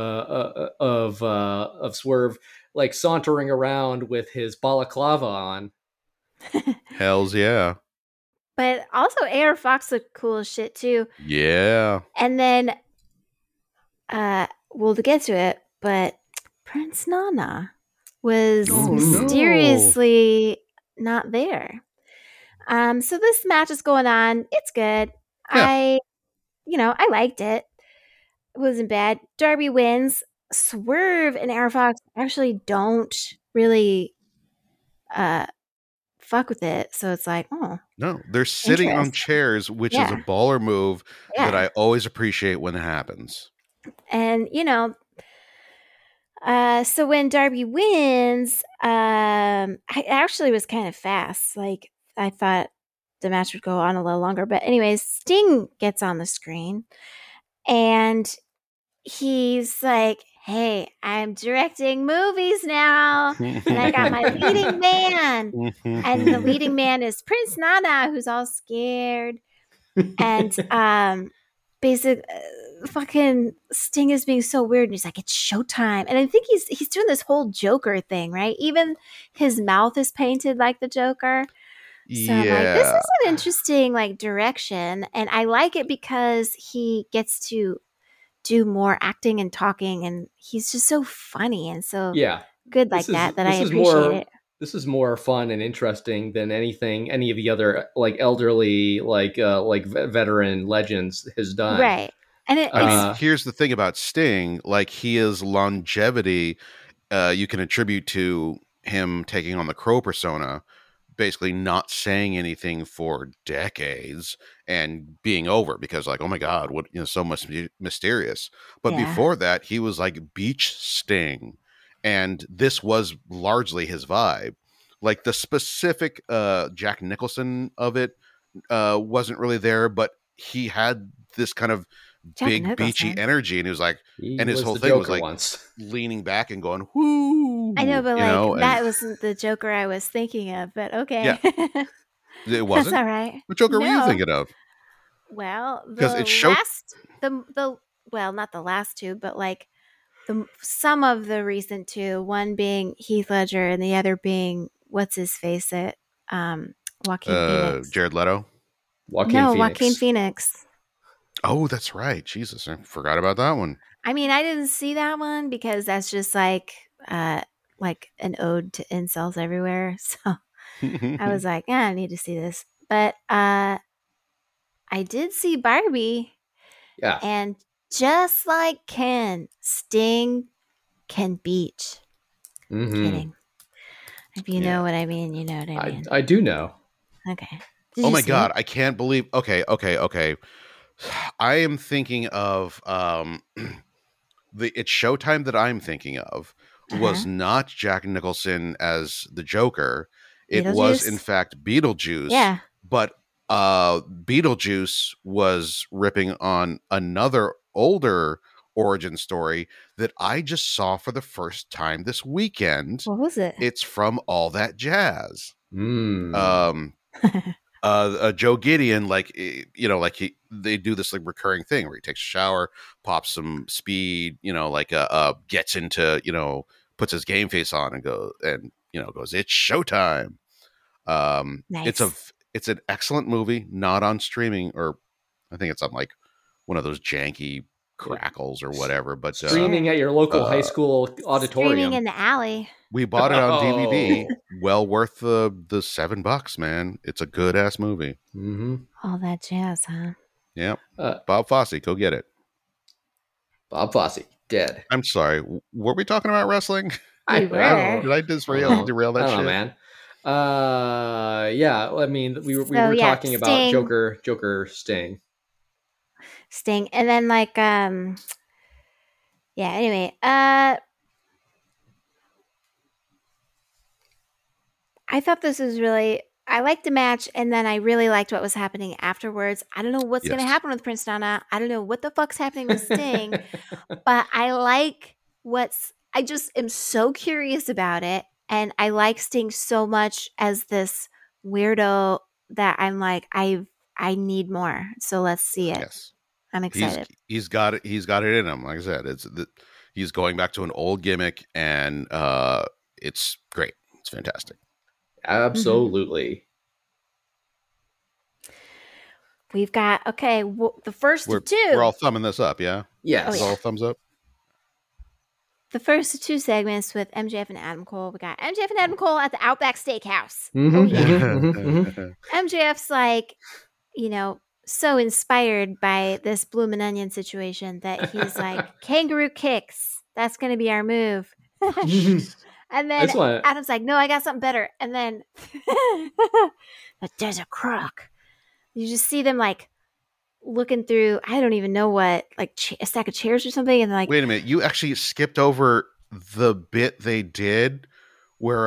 Swerve like sauntering around with his balaclava on. Hells yeah. But also AR Fox looked cool as shit too. Yeah. And then we'll get to it, but Prince Nana was mysteriously not there. So this match is going on. It's good. Yeah. I liked it. It wasn't bad. Darby wins. Swerve and AR Fox actually don't really fuck with it. So it's like, oh. No, they're sitting on Interesting. chairs, which is Yeah. a baller move Yeah. that I always appreciate when it happens. And so when Darby wins, I actually was kind of fast. Like I thought the match would go on a little longer, but anyways, Sting gets on the screen, and he's like, "Hey, I'm directing movies now, and I got my leading man, and the leading man is Prince Nana, who's all scared, and basic." Fucking Sting is being so weird, and he's like, "It's showtime," and I think he's doing this whole Joker thing, right? Even his mouth is painted like the Joker. So I'm like, this is an interesting like direction, and I like it because he gets to do more acting and talking, and he's just so funny and so good like that I appreciate it. This is more fun and interesting than any of the other like elderly like veteran legends has done. Right. And here's the thing about Sting, like his longevity, you can attribute to him taking on the Crow persona, basically not saying anything for decades and being over because like, oh my God, what, so much mysterious. But before that, he was like Beach Sting. And this was largely his vibe. Like the specific Jack Nicholson of it wasn't really there, but he had this kind of big beachy energy, and he was like, and his whole thing was like leaning back and going, "Whoo!" I know, but that wasn't the Joker I was thinking of. But okay, yeah, it wasn't. That's all right. What Joker were you thinking of? Well, because the it showed. last, the well, not the last two, but like some of the recent two. One being Heath Ledger, and the other being what's his face it, Joaquin Phoenix. Jared Leto. Joaquin Phoenix. Oh, that's right. Jesus, I forgot about that one. I mean, I didn't see that one because that's just like an ode to incels everywhere. So I was like, I need to see this. But I did see Barbie. Yeah. And just like Ken, Sting can beat. Mm-hmm. Kidding. If you know what I mean, you know what I mean. I do know. Okay. Oh my God. I can't believe. Okay. I am thinking of it's Showtime that I'm thinking of was not Jack Nicholson as the Joker. It was in fact Beetlejuice. Yeah. But Beetlejuice was ripping on another older origin story that I just saw for the first time this weekend. What was it? It's from All That Jazz. Mm. Joe Gideon, they do this like recurring thing where he takes a shower, pops some speed, gets into, puts his game face on and goes, it's showtime. Nice. It's an excellent movie, not on streaming, or I think it's on like one of those janky Crackles or whatever, but streaming at your local high school auditorium. Streaming in the alley. We bought it on DVD. Well worth the $7, man. It's a good ass movie. Mm-hmm. All That Jazz, huh? Yeah. Bob Fosse, go get it. Bob Fosse, dead. I'm sorry. Were we talking about wrestling? We were. Did I derail that shit? I don't know, man. Yeah. I mean, we were talking about Joker, Sting, and then anyway, I thought this was really, I liked the match, and then I really liked what was happening afterwards. I don't know what's going to happen with Prince Nana. I don't know what the fuck's happening with Sting, but I like I just am so curious about it. And I like Sting so much as this weirdo that I'm like, I need more. So let's see it. Yes. I'm excited. He's got it. He's got it in him. Like I said, he's going back to an old gimmick, and it's great. It's fantastic. Absolutely. We've got the first two. We're all thumbing this up, yeah. Yes, all thumbs up. The first two segments with MJF and Adam Cole. We got MJF and Adam Cole at the Outback Steakhouse. Mm-hmm. Oh yeah. MJF's like, so inspired by this Bloomin' Onion situation that he's like, kangaroo kicks. That's going to be our move. And then Adam's like, no, I got something better. And then, but there's a crock. You just see them like looking through, I don't even know what, like a stack of chairs or something. And like, wait a minute, you actually skipped over the bit they did where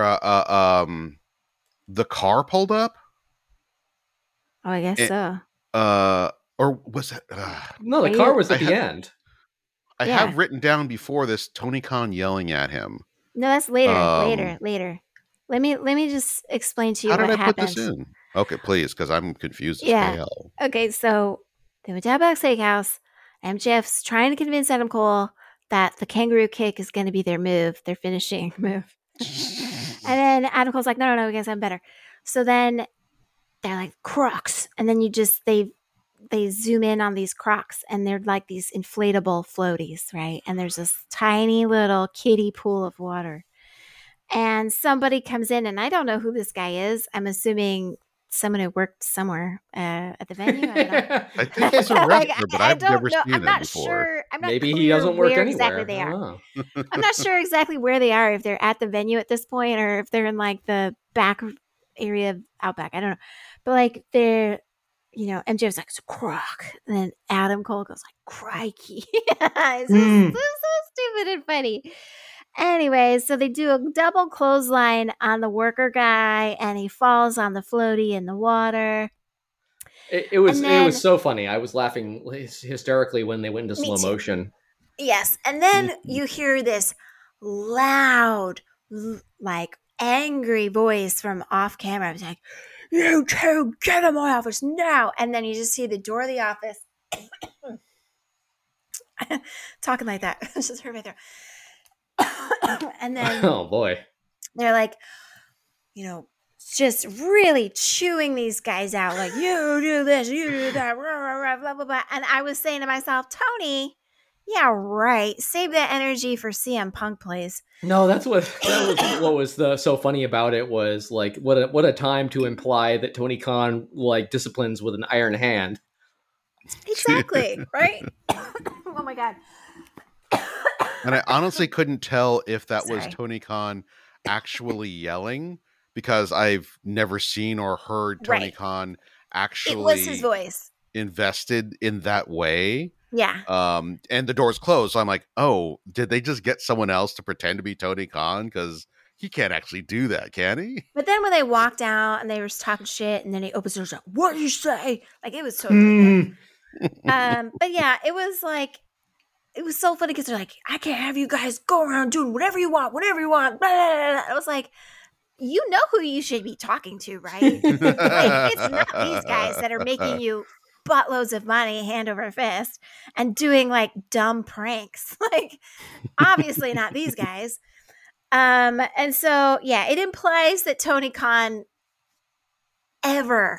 the car pulled up. Oh, I guess so. Or was that? No, the car was at the end. I have written down before this Tony Khan yelling at him. No, that's later. Let me just explain to you what happened. How did I put this in? Okay, please, because I'm confused as hell. Okay, so they went to Outback Steakhouse. MJF's trying to convince Adam Cole that the kangaroo kick is going to be their move, their finishing move. And then Adam Cole's like, no, we got something better. So then they're like, Crocs. And then they zoom in on these Crocs, and they're like these inflatable floaties, right? And there's this tiny little kiddie pool of water. And somebody comes in, and I don't know who this guy is. I'm assuming someone who worked somewhere at the venue. I don't know. I think he's a wrestler, but I've never seen him before. Sure. I'm not Maybe clear he doesn't work where anywhere. Exactly they are. I'm not sure exactly where they are, if they're at the venue at this point or if they're in like the back area of Outback. I don't know. But like they're, MJF's like, it's a crock. And then Adam Cole goes like, crikey. It's so stupid and funny. Anyway, so they do a double clothesline on the worker guy, and he falls on the floaty in the water. It was so funny. I was laughing hysterically when they went into slow motion. Yes, and then you hear this loud, like angry voice from off camera. I was like, "You two, get in my office now!" And then you just see the door of the office talking like that. It's just hurt my throat. And then Oh boy. they're like, just really chewing these guys out, like, you do this, you do that, blah, blah, blah, blah. And I was saying to myself, Tony, yeah, right. Save that energy for CM Punk, please. No, that was what was so funny about it was like what a time to imply that Tony Khan like disciplines with an iron hand. Exactly, right? Oh my God. And I honestly couldn't tell if that was Sorry. Tony Khan actually yelling, because I've never seen or heard Tony Right. Khan It was his actually voice. invested in that way. Yeah. And the door's closed. So I'm like, oh, did they just get someone else to pretend to be Tony Khan? Because he can't actually do that, can he? But then when they walked out and they were talking shit, and then he opens the door, like, what did you say? Like, it was totally him. But yeah, it was like, it was so funny because they're like, I can't have you guys go around doing whatever you want. Blah, blah, blah. I was like, you know who you should be talking to, right? Like, it's not these guys that are making you buttloads of money hand over fist and doing like dumb pranks. Like, obviously not these guys. And so yeah, it implies that Tony Khan ever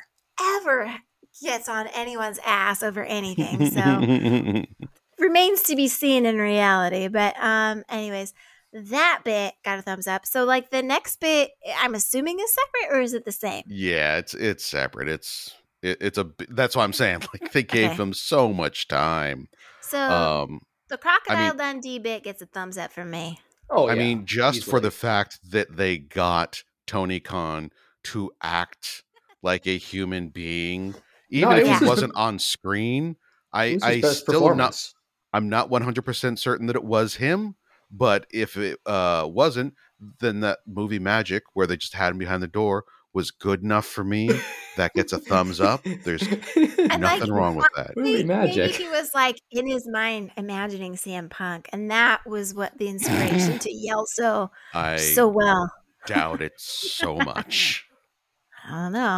gets on anyone's ass over anything. So remains to be seen in reality. But anyways, that bit got a thumbs up. So like the next bit, I'm assuming is separate, or is it the same? Yeah, it's separate. That's what I'm saying. Like, they gave Okay. them so much time. So the Crocodile I mean- Dundee bit gets a thumbs up from me. Oh, I yeah, mean, just for easily. the fact that they got Tony Khan to act like a human being, even No, if it was he his- wasn't on screen, It was his I best still am not. performance. I'm not 100% certain that it was him, but if it wasn't, then that movie Magic, where they just had him behind the door, was good enough for me. That gets a thumbs up. There's And nothing like, wrong with that. Movie maybe Magic. he was like in his mind imagining CM Punk, and that was what the inspiration to yell so I well. doubt it so much. I don't know.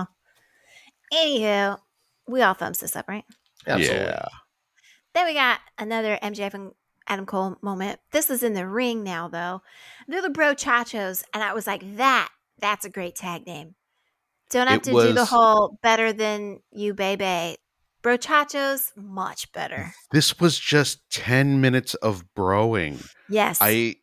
Anywho, we all thumbs this up, right? Absolutely. Yeah. Then we got another MJF and Adam Cole moment. This is in the ring now, though. They're the Bro Chachos, and I was like, that's a great tag name. Don't have It to do the was- whole better than you, baby. Bro Chachos, much better. This was just 10 minutes of broing. Yes.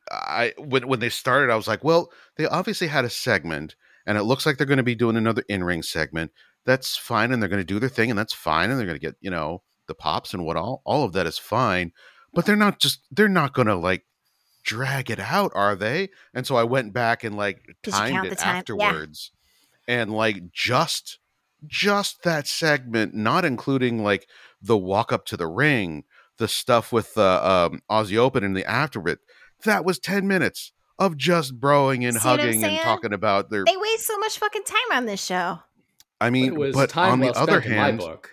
When they started, I was like, well, they obviously had a segment, and it looks like they're going to be doing another in-ring segment. That's fine, and they're going to do their thing, and that's fine, and they're going to get, the pops and what all of that is fine. But they're not going to like drag it out, are they? And so I went back and like Did you timed count it the time? Yeah. afterwards. And like just that segment, not including like the walk up to the ring, the stuff with the Aussie Open and the after it, that was 10 minutes of just broing and See what I'm hugging and saying? talking about their. They waste so much fucking time on this show. I mean, It was but time on the well other spent in my hand, book.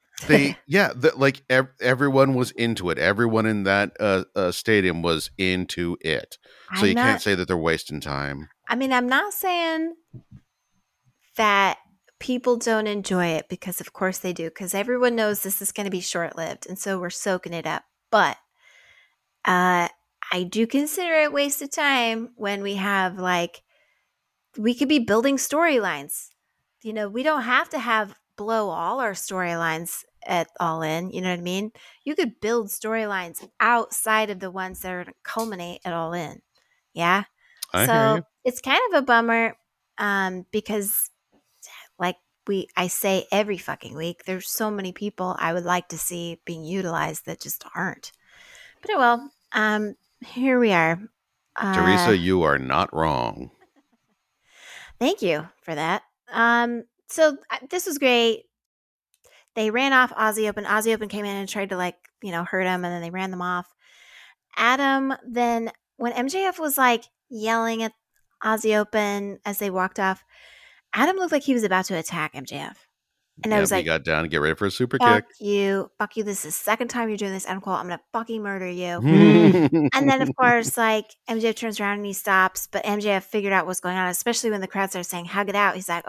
everyone was into it. Everyone in that stadium was into it. So you can't say that they're wasting time. I mean, I'm not saying that people don't enjoy it, because of course they do, because everyone knows this is going to be short-lived, and so we're soaking it up. But I do consider it wasted time when we have we could be building storylines. We don't have to blow all our storylines at All In. You know what I mean? You could build storylines outside of the ones that are going to culminate at All In. Yeah. I hear you. It's kind of a bummer, because I say every fucking week, there's so many people I would like to see being utilized that just aren't. But well, here we are. Teresa, you are not wrong. Thank you for that. So this was great. They ran off Aussie Open. Aussie Open came in and tried to hurt him, and then they ran them off. Adam, then when MJF was yelling at Aussie Open as they walked off, Adam looked like he was about to attack MJF. And I was like, he got down and get ready for a super fuck kick. you. This is the second time you're doing this, Adam Cole. I'm going to fucking murder you. And And then, of course, MJF turns around and he stops, but MJF figured out what's going on, especially when the crowd starts saying, hug it out. He's like, oh,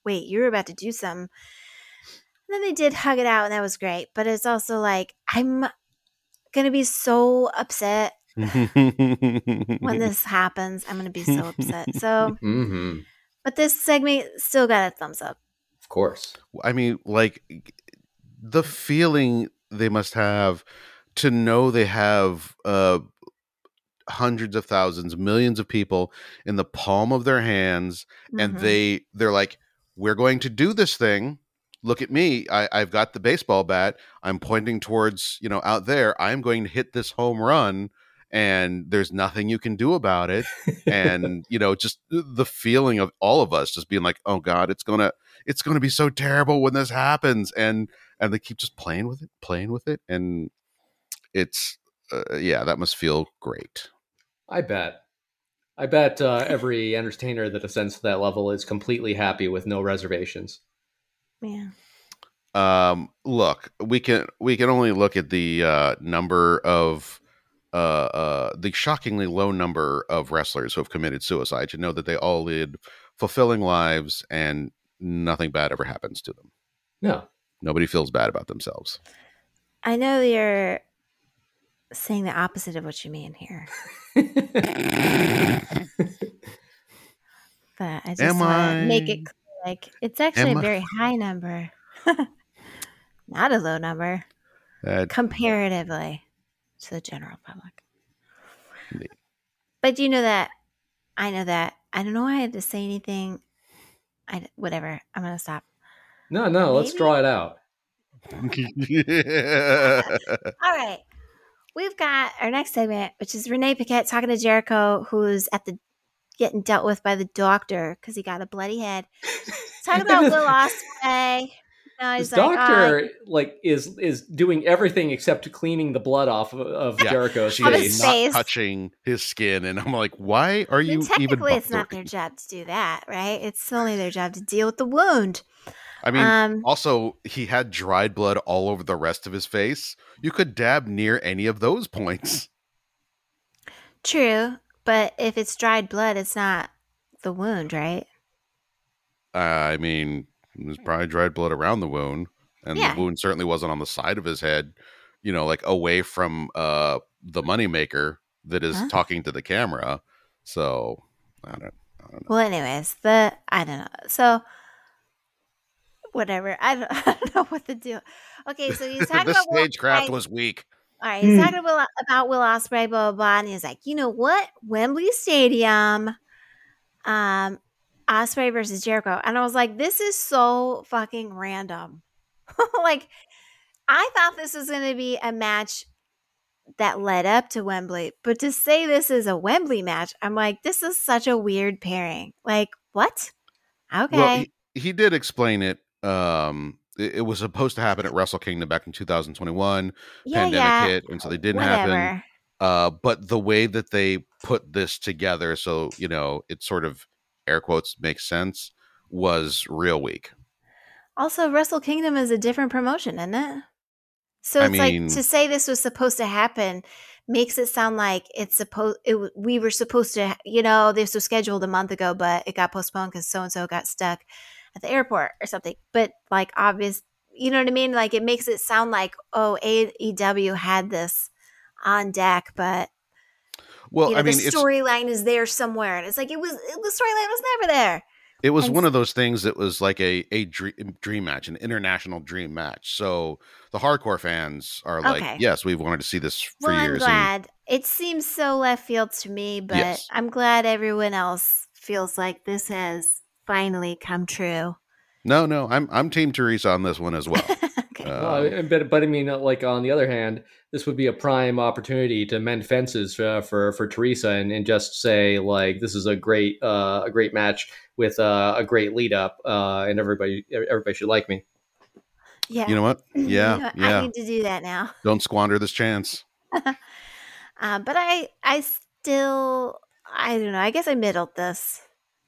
wait, you're about to do something. And then they did hug it out, and that was great. But it's also like, I'm going to be so upset when this happens. I'm going to be so upset. So, but this segment still got a thumbs up. Of course. I mean, like, the feeling they must have to know they have hundreds of thousands, millions of people in the palm of their hands, and they're like, we're going to do this thing. Look at me. I've got the baseball bat. I'm pointing towards, out there. I'm going to hit this home run, and there's nothing you can do about it. And, just the feeling of all of us just being like, oh God, it's going to be so terrible when this happens. And they keep just playing with it. And it's, that must feel great. I bet every entertainer that ascends to that level is completely happy with no reservations. Yeah. Look, we can only look at the number of the shockingly low number of wrestlers who have committed suicide to know that they all lead fulfilling lives and nothing bad ever happens to them. No. Nobody feels bad about themselves. I know you're saying the opposite of what you mean here. But I just want to make it clear, like, it's actually a very high number. Not a low number. Comparatively to the general public. Indeed. But you know that. I know that. I don't know why I had to say anything. Whatever. I'm going to stop. No, let's draw it out. All right. We've got our next segment, which is Renee Paquette talking to Jericho, who's getting dealt with by the doctor because he got a bloody head. Talking about Will Ospreay. This doctor is doing everything except cleaning the blood off of Jericho's face. Not touching his skin, and I'm like, why are you even? Technically, it's not their job to do that, right? It's only their job to deal with the wound. I mean, also, he had dried blood all over the rest of his face. You could dab near any of those points. True, but if it's dried blood, it's not the wound, right? I mean, there's probably dried blood around the wound, and the wound certainly wasn't on the side of his head, like away from the moneymaker that is talking to the camera. So, I don't know. Well, anyways, I don't know. So, whatever. I don't know what to do. Okay, so he's talking about stagecraft was weak. All right, he's talking about Will Ospreay, blah, blah, blah, and he's like, you know what? Wembley Stadium, Ospreay versus Jericho. And I was like, this is so fucking random. Like, I thought this was going to be a match that led up to Wembley, but to say this is a Wembley match, I'm like, this is such a weird pairing. Like, what? Okay. Well, he did explain it. It was supposed to happen at Wrestle Kingdom back in 2021. Pandemic hit, and so they didn't happen. But the way that they put this together, so it sort of air quotes makes sense, was real weak. Also, Wrestle Kingdom is a different promotion, isn't it? So it's like to say this was supposed to happen makes it sound like we were supposed to, this was scheduled a month ago, but it got postponed because so-and-so got stuck at the airport or something. But like obvious, you know what I mean? Like it makes it sound like, oh, AEW had this on deck, but the storyline is there somewhere. And it's like the storyline was never there. It was one of those things that was like a dream match, an international dream match. So the hardcore fans are like, yes, we've wanted to see this for years. I'm glad. It seems so left field to me, but I'm glad everyone else feels like this has finally come true. No, I'm Team Teresa on this one as well. But I mean, like on the other hand, this would be a prime opportunity to mend fences for Teresa and just say like this is a great match with a great lead up, and everybody should like me. Yeah, you know what? Yeah, I need to do that now. Don't squander this chance. But I still don't know. I guess I middled this.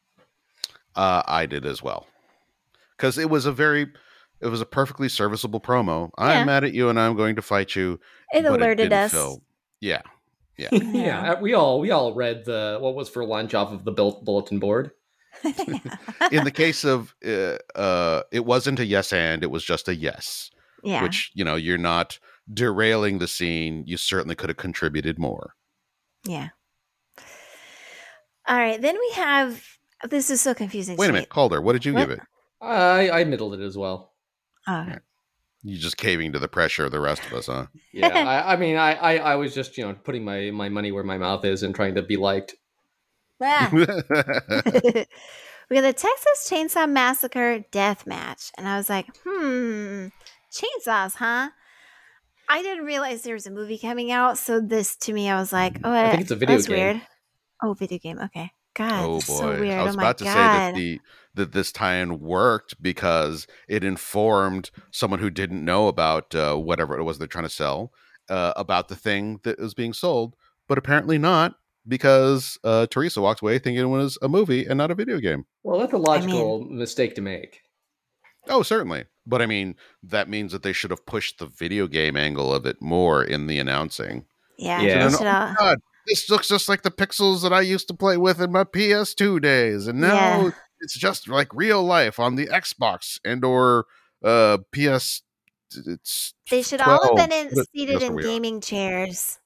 I did as well, because it was a perfectly serviceable promo. I'm mad at you and I'm going to fight you. It alerted us. Yeah. We all read what was for lunch off of the bulletin board. In the case of it wasn't a yes and, it was just a yes. Yeah. Which, you're not derailing the scene. You certainly could have contributed more. Yeah. All right. Then we have, this is so confusing. Wait a minute, Calder, what did you give it? I middled it as well. Oh. Yeah. You just caving to the pressure of the rest of us, huh? Yeah. I was just, putting my money where my mouth is and trying to be liked. Ah. We got the Texas Chainsaw Massacre death match. And I was like, chainsaws, huh? I didn't realize there was a movie coming out. So this, to me, I was like, oh, I think it's a video that's game. Weird. Oh, video game. Okay. God, Oh this boy. is so weird. I was about to say that this tie-in worked because it informed someone who didn't know about whatever it was they're trying to sell about the thing that was being sold, but apparently not, because Teresa walked away thinking it was a movie and not a video game. Well, that's a logical mistake to make. Oh, certainly. But I mean, that means that they should have pushed the video game angle of it more in the announcing. Yeah. So then, God, this looks just like the pixels that I used to play with in my PS2 days. And now it's just like real life on the Xbox and or PS. They should 12, all have been seated in gaming chairs.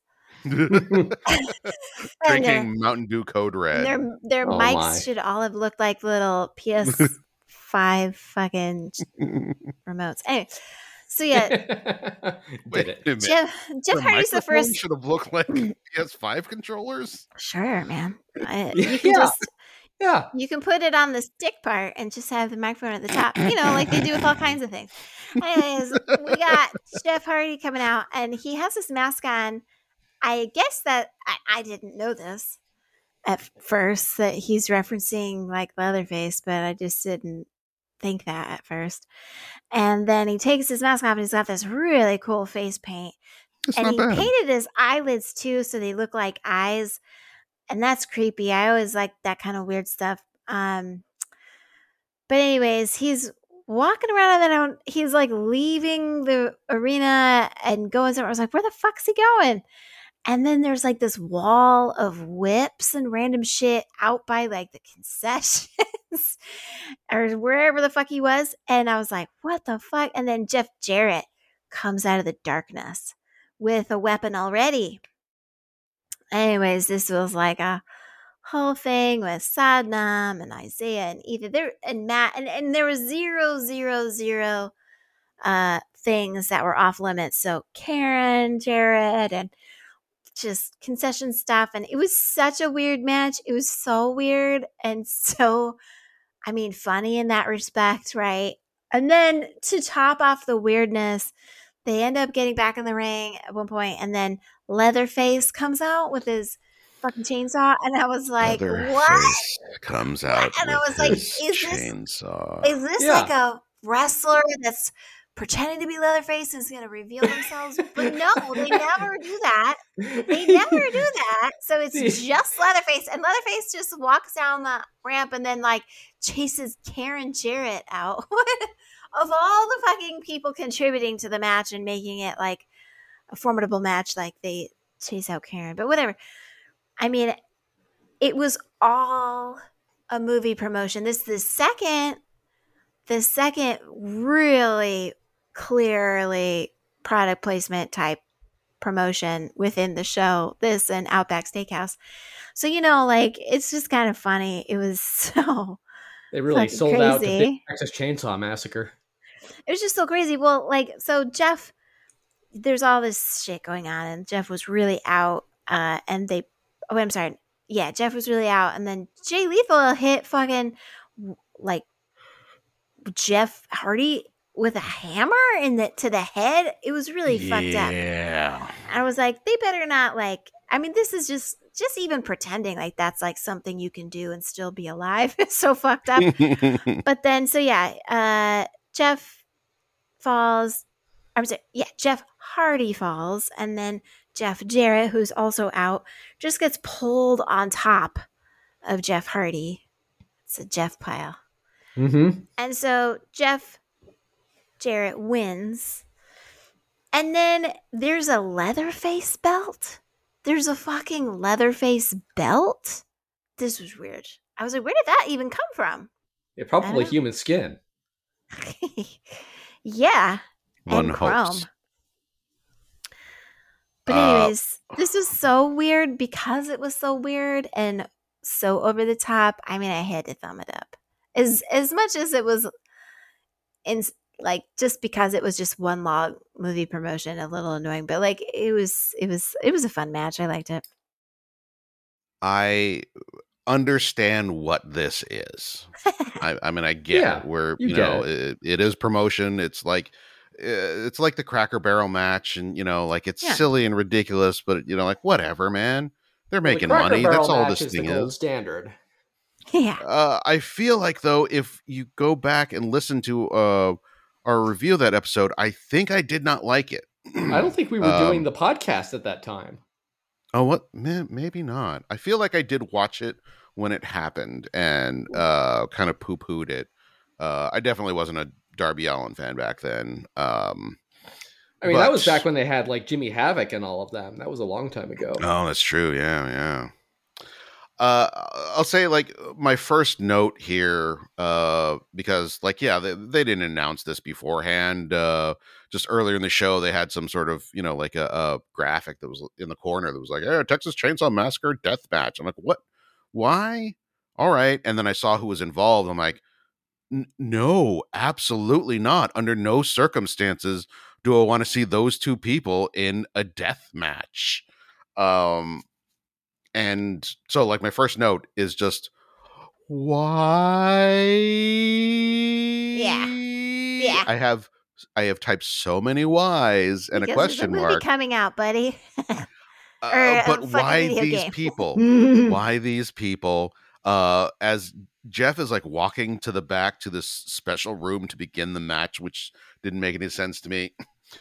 Drinking Mountain Dew Code Red. Their mics should all have looked like little PS5 fucking remotes. Anyway. So yeah, Jeff Hardy's the first. Should have looked like PS5 controllers. Sure, man. You can put it on the stick part and just have the microphone at the top. Like they do with all kinds of things. Anyways, we got Jeff Hardy coming out, and he has this mask on. I guess that I didn't know this at first, that he's referencing like Leatherface, but I just didn't think that at first. And then he takes his mask off and he's got this really cool face paint. And he painted his eyelids too, so they look like eyes. And that's creepy. I always like that kind of weird stuff. But anyways, he's walking around and then he's like leaving the arena and going somewhere. I was like, where the fuck's he going? And then there's like this wall of whips and random shit out by like the concessions or wherever the fuck he was. And I was like, what the fuck? And then Jeff Jarrett comes out of the darkness with a weapon already. Anyways, this was like a whole thing with Sadnam and Isaiah and Ethan there and Matt. And there was 000 things that were off limits. So Karen, Jarrett, and just concession stuff. And it was such a weird match. It was so weird and so, funny in that respect, right? And then to top off the weirdness, they end up getting back in the ring at one point, and then Leatherface comes out with his fucking chainsaw, and I was like, what? Comes out and I was like, is this like a wrestler that's pretending to be Leatherface and is going to reveal themselves? But no, they never do that. So it's just Leatherface, and Leatherface just walks down the ramp and then like chases Karen Jarrett out. Of all the fucking people contributing to the match and making it like a formidable match, like they chase out Karen, but whatever. It was all a movie promotion. This is the second really clearly product placement type promotion within the show, this and Outback Steakhouse. So, it's just kind of funny. It was so they really sold crazy. Out the Texas Chainsaw Massacre. It was just so crazy. Well, so Jeff, there's all this shit going on, and Jeff was really out, Jeff was really out, and then Jay Lethal hit fucking, like, Jeff Hardy with a hammer to the head. It was really fucked up. Yeah. I was like, they better not, this is just even pretending like that's, like, something you can do and still be alive. It's so fucked up. But then, Jeff falls. Jeff Hardy falls, and then Jeff Jarrett, who's also out, just gets pulled on top of Jeff Hardy. It's a Jeff pile. Mm-hmm. And so Jeff Jarrett wins. And then there's a Leatherface belt. There's a fucking Leatherface belt. This was weird. I was like, where did that even come from? Yeah, probably know. human skin. Yeah. One And chrome. hopes. But anyways, this was so weird because it was so weird and so over the top. I mean, I had to thumb it up. As much as it was like just because it was just one long movie promotion, a little annoying, but like it was a fun match. I liked it. I understand what this is. I mean, I get Yeah, it. Where you you get know it is promotion. It's like the Cracker Barrel match, and you know, like it's Yeah. silly and ridiculous, but you know, like whatever, man. They're Well, making the Cracker money. Barrel That's all match this is the thing gold is. standard. Yeah. I feel like though, if you go back and listen to our review of that episode, I think I did not like it. I don't think we were doing the podcast at that time. Oh, what? Maybe not. I feel like I did watch it when it happened and kind of poo-pooed it. I definitely wasn't a Darby Allin fan back then. I mean, that was back when they had like Jimmy Havoc and all of them. That was a long time ago. Oh, that's true. Yeah. I'll say like my first note here, because like, yeah, they didn't announce this beforehand. Just earlier in the show, they had some sort of, you know, like a graphic that was in the corner that was like, hey, Texas Chainsaw Massacre death match. I'm like, what? Why? All right. And then I saw who was involved. I'm like, no, absolutely not. Under no circumstances do I want to see those two people in a death match. And so like my first note is just why? Yeah. I have typed so many whys and because a question there's a movie mark. coming out, buddy. But why these people? Why these people? As Jeff is like walking to the back to this special room to begin the match, which didn't make any sense to me.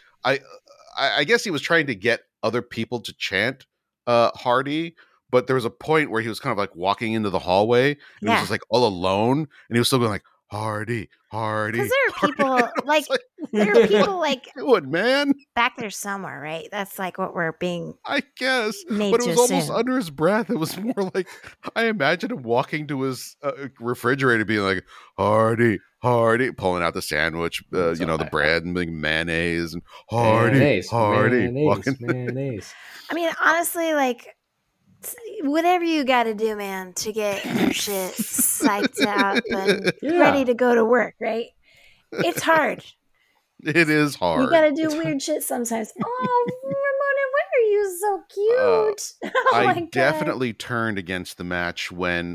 I guess he was trying to get other people to chant Hardy, but there was a point where he was kind of like walking into the hallway and he was just like all alone, and he was still going like Hardy. Because there are Hardy. people like there are people like What, man? back there somewhere, right? That's like what we're being. I guess, made but it to was almost assume. under his breath. It was more like I imagine him walking to his refrigerator, being like Hardy, pulling out the sandwich, you know, the bread and like mayonnaise and Hardy, walking. Mayonnaise. I mean, honestly, like whatever you got to do, man, to get your shit psyched up and ready to go to work, right? It's hard. It is hard. You got to do weird shit sometimes. Oh, Ramona, why are you so cute? I definitely turned against the match when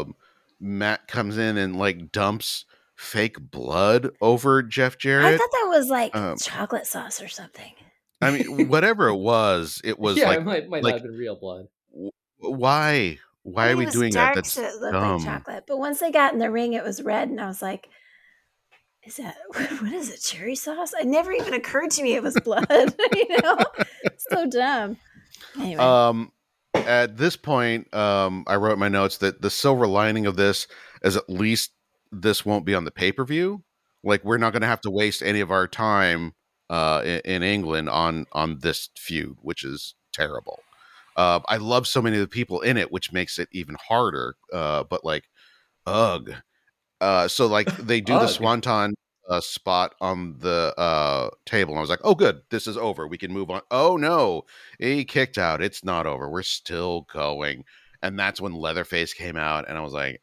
Matt comes in and like dumps fake blood over Jeff Jarrett. I thought that was like chocolate sauce or something. I mean, whatever it was yeah, like it might like, not have been real blood. Why? Why are we doing dark, that? That's so it looked dumb. like chocolate. But once they got in the ring, it was red, and I was like, "Is that what is it? Cherry sauce?" It never even occurred to me it was blood. You know, so dumb. Anyway. At this point, I wrote my notes that the silver lining of this is at least this won't be on the pay-per-view. Like we're not going to have to waste any of our time in England on this feud, which is terrible. I love so many of the people in it, which makes it even harder. But like, ugh. So like they do the Swanton spot on the table, and I was like, oh, good, this is over. We can move on. Oh no, he kicked out. It's not over. We're still going. And that's when Leatherface came out, and I was like,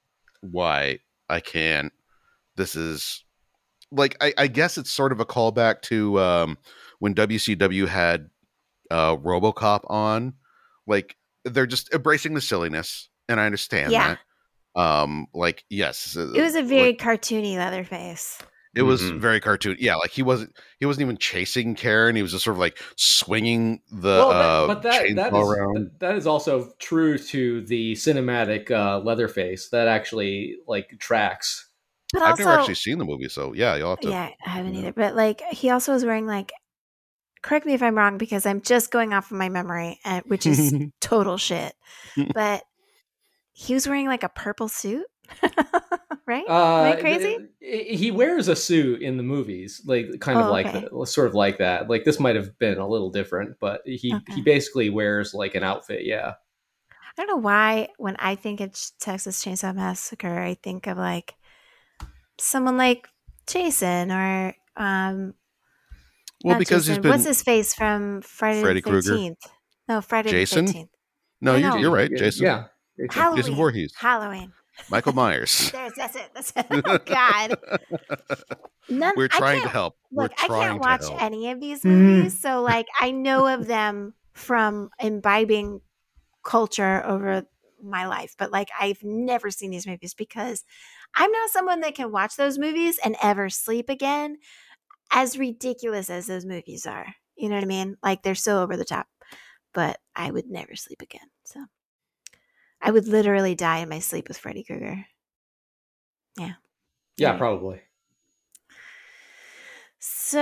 why? I can't. This is like, I guess it's sort of a callback to when WCW had RoboCop on. Like they're just embracing the silliness, and I understand that. Like, yes, it was a very cartoony Leatherface. It was very cartoon. Yeah, like he wasn't even chasing Karen. He was just sort of like swinging the chainsaw around. That is also true to the cinematic Leatherface. That actually like tracks. But I've never actually seen the movie, so yeah, you'll have to. Yeah, I haven't either. But like, he also was wearing like, correct me if I'm wrong, because I'm just going off of my memory, which is total shit. But he was wearing like a purple suit, right? Am I crazy? He wears a suit in the movies, like kind of like sort of like that. Like this might have been a little different, but he basically wears like an outfit. Yeah. I don't know why when I think of Texas Chainsaw Massacre, I think of like someone like Jason or Well, not because he's Jason. What's been his face from Friday the Freddy Krueger, 13th? No, Friday the Jason. 13th. No, No. you're right, Jason. Yeah. Jason Halloween. Voorhees, Halloween. Michael Myers. That's it. That's it. Oh God. We're trying to help. Look, I can't trying to watch help. any of these movies, so like I know of them from imbibing culture over my life, but like I've never seen these movies because I'm not someone that can watch those movies and ever sleep again, as ridiculous as those movies are. You know what I mean? Like they're so over the top, but I would never sleep again. So I would literally die in my sleep with Freddy Krueger. Yeah. Yeah, probably. So,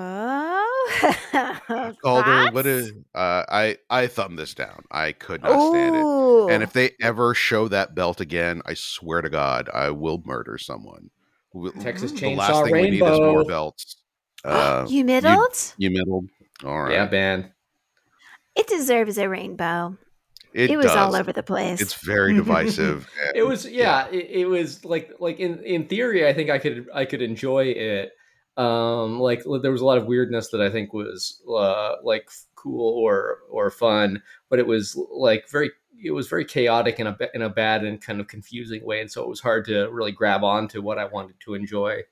Calder, thoughts? what is I thumb this down. I could not stand it. And if they ever show that belt again, I swear to God, I will murder someone. Texas The Chainsaw last thing Rainbow. we need is more belts. You middled? You middled? All right. Yeah, man. It deserves a rainbow. It was does. all over the place. It's very divisive. It was it was like in theory I think I could enjoy it. Like there was a lot of weirdness that I think was like cool or fun, but it was like very chaotic in a bad and kind of confusing way, and so it was hard to really grab on to what I wanted to enjoy.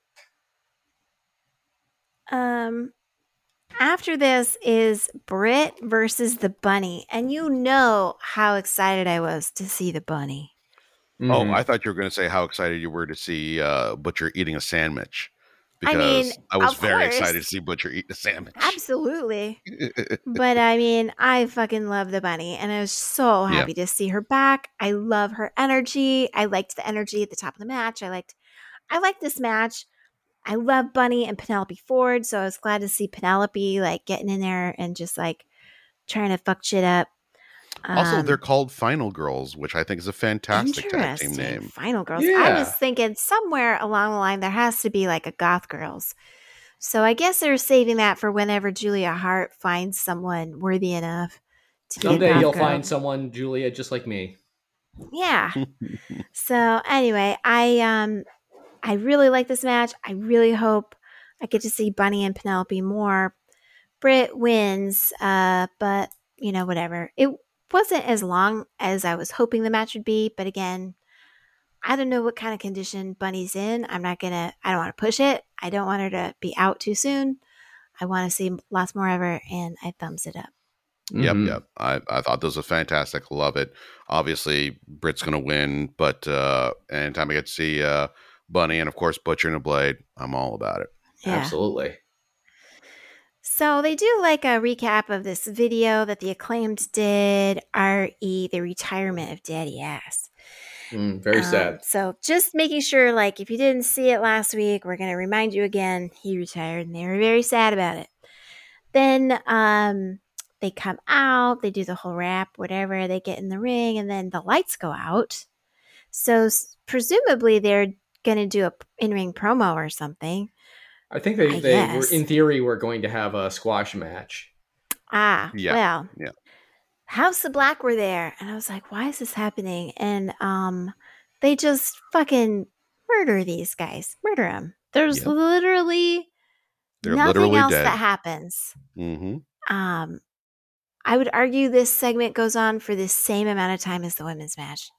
After this is Britt versus the bunny, and you know how excited I was to see the bunny. Mm-hmm. Oh, I thought you were going to say how excited you were to see Butcher eating a sandwich. Because I was very excited to see Butcher eat a sandwich. Absolutely. But I mean, I fucking love the bunny, and I was so happy to see her back. I love her energy. I liked the energy at the top of the match. I liked this match. I love Bunny and Penelope Ford, so I was glad to see Penelope like getting in there and just like trying to fuck shit up. Also, they're called Final Girls, which I think is a fantastic tag team name. Final Girls. Yeah. I was thinking somewhere along the line there has to be like a Goth Girls. So I guess they're saving that for whenever Julia Hart finds someone worthy enough to be a Someday Goth you'll girl. find someone, Julia, just like me. Yeah. So anyway, I really like this match. I really hope I get to see Bunny and Penelope more. Britt wins, but you know, whatever. It wasn't as long as I was hoping the match would be, but again, I don't know what kind of condition Bunny's in. I don't want to push it. I don't want her to be out too soon. I want to see lots more of her, and I thumbs it up. Yep. I thought this was fantastic. Love it. Obviously, Britt's going to win, but anytime I get to see Bunny and, of course, Butcher and a Blade, I'm all about it. Yeah. Absolutely. So they do like a recap of this video that the Acclaimed did, RE, the retirement of Daddy Ass. Very sad. So just making sure, like, if you didn't see it last week, we're going to remind you again, he retired, and they were very sad about it. Then they come out, they do the whole rap, whatever, they get in the ring, and then the lights go out. So presumably they're going to do a in-ring promo or something. I think they were, in theory, were going to have a squash match. Well, House of Black were there, and I was like, why is this happening? And they just fucking murder these guys. Murder them. There's literally nothing else dead. That happens. Mm-hmm. I would argue this segment goes on for the same amount of time as the women's match.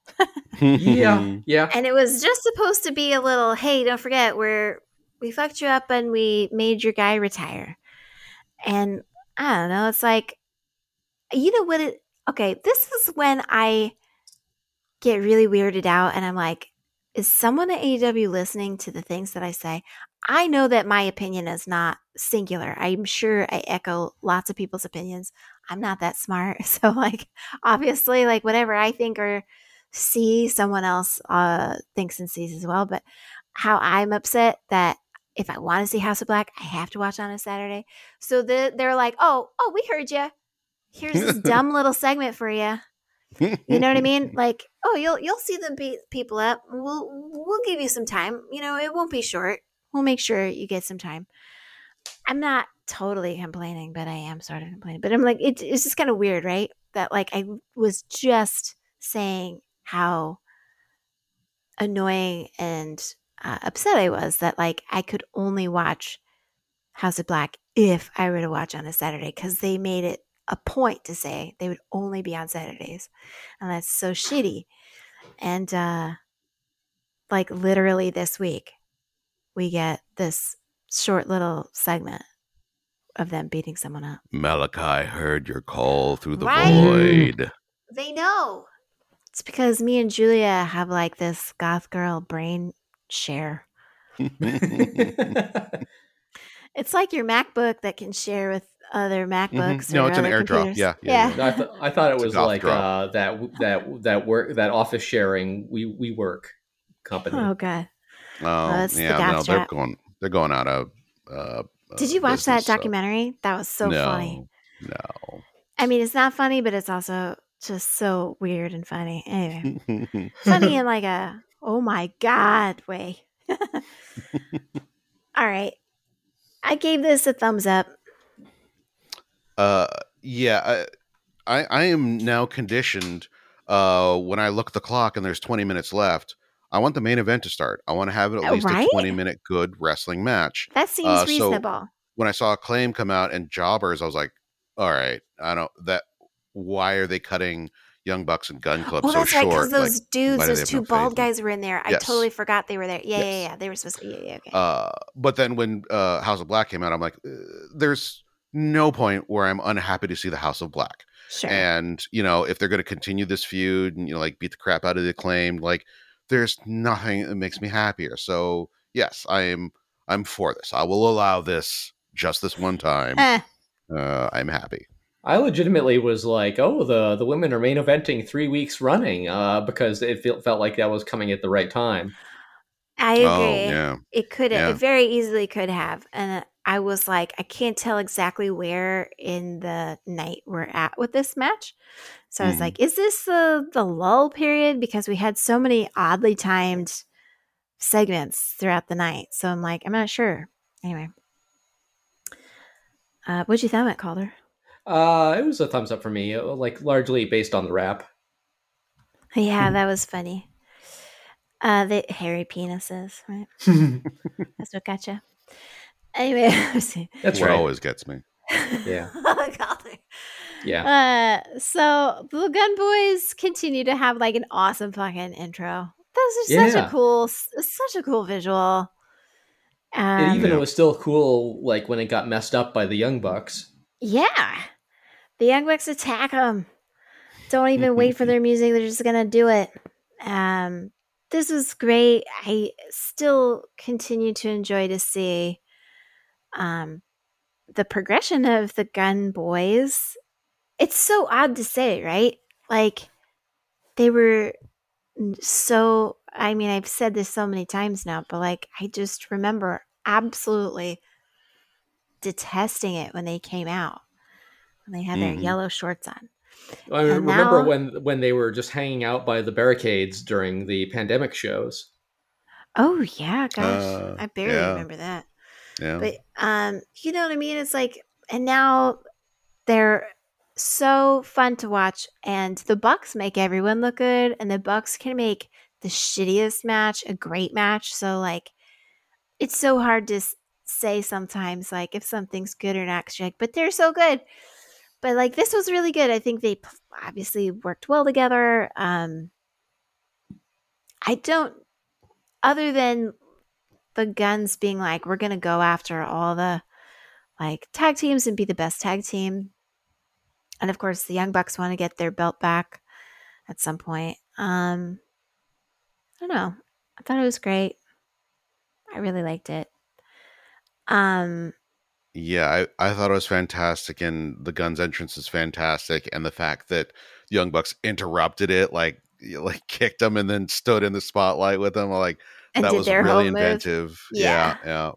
Yeah. And it was just supposed to be a little, hey, don't forget, we fucked you up and we made your guy retire. And I don't know, it's like, you know what this is when I get really weirded out and I'm like, is someone at AEW listening to the things that I say? I know that my opinion is not singular. I'm sure I echo lots of people's opinions. I'm not that smart. So like, obviously, like whatever I think or see, someone else thinks and sees as well. But how I'm upset that if I want to see House of Black, I have to watch on a Saturday. So they're like, oh, we heard you. Here's this dumb little segment for you. You know what I mean? Like, oh, you'll see them beat people up. We'll give you some time. You know, it won't be short. We'll make sure you get some time. I'm not totally complaining, but I am sort of complaining. But I'm like, it's just kind of weird, right? That like I was just saying how annoying and upset I was that like I could only watch House of Black if I were to watch on a Saturday because they made it a point to say they would only be on Saturdays, and that's so shitty. And like literally this week, we get this short little segment of them beating someone up. Malachi heard your call through the Right? void. They know. It's because me and Julia have like this goth girl brain share. It's like your MacBook that can share with other MacBooks No, or it's an other airdrop. computers. Yeah. No, I thought it It's a was goth like drop. that office sharing we work company. Oh god. Oh, that's the yeah. goth No, trap. they're going out of. Did you watch that business, so- documentary? That was so funny. No. I mean, it's not funny, but it's also just so weird and funny. Anyway, funny in like a oh my god way. All right, I gave this a thumbs up. Yeah. I am now conditioned. When I look at the clock and there's 20 minutes left, I want the main event to start. I want to have at least Right? a 20-minute good wrestling match. That seems So reasonable. when I saw Acclaim come out and Jobbers, I was like, all right, I don't that. Why are they cutting Young Bucks and Gun Club Oh, so that's right, because short? those Like, dudes, why do they those have two no bald faith? guys were in there. I Yes. totally forgot they were there. Yeah, Yes. yeah. They were supposed to be. Yeah, okay. But then when House of Black came out, I'm like, there's no point where I'm unhappy to see the House of Black. Sure. And, if they're going to continue this feud and, like beat the crap out of the Acclaimed, like there's nothing that makes me happier. So yes, I'm for this. I will allow this just this one time. I'm happy. I legitimately was like, oh, the women are main eventing 3 weeks running because it felt like that was coming at the right time. I agree. Oh, yeah. It could have. Yeah. It very easily could have. And I was like, I can't tell exactly where in the night we're at with this match. So I was like, is this the lull period? Because we had so many oddly timed segments throughout the night. So I'm like, I'm not sure. Anyway. What'd you think, Calder? It was a thumbs up for me, like largely based on the rap. Yeah, that was funny. The hairy penises, right? That's what got you. Anyway, that's what right. always gets me. Yeah. Yeah. So the Gun Boys continue to have like an awesome fucking intro. This is such a cool visual. It even was still cool, like when it got messed up by the Young Bucks. Yeah, the Young Bucks attack them. Don't even wait for their music; they're just gonna do it. This was great. I still continue to enjoy to see, the progression of the Gun Boys. It's so odd to say, right? Like they were so. I mean, I've said this so many times now, but like I just remember absolutely detesting it when they came out. When they had their yellow shorts on. I remember when they were just hanging out by the barricades during the pandemic shows. Oh yeah, gosh, I barely remember that. Yeah, but you know what I mean? It's like, and now they're so fun to watch, and the Bucks make everyone look good, and the Bucks can make the shittiest match a great match. So like, it's so hard to say sometimes, like if something's good or not. Like, but they're so good. But like this was really good. I think they obviously worked well together. I don't, other than the Guns being like, we're gonna go after all the like tag teams and be the best tag team. And of course the Young Bucks want to get their belt back at some point. I don't know. I thought it was great. I really liked it. Yeah, I thought it was fantastic, and the Guns entrance is fantastic, and the fact that Young Bucks interrupted it, like kicked them and then stood in the spotlight with them, like and that did was their really whole move. inventive. Yeah.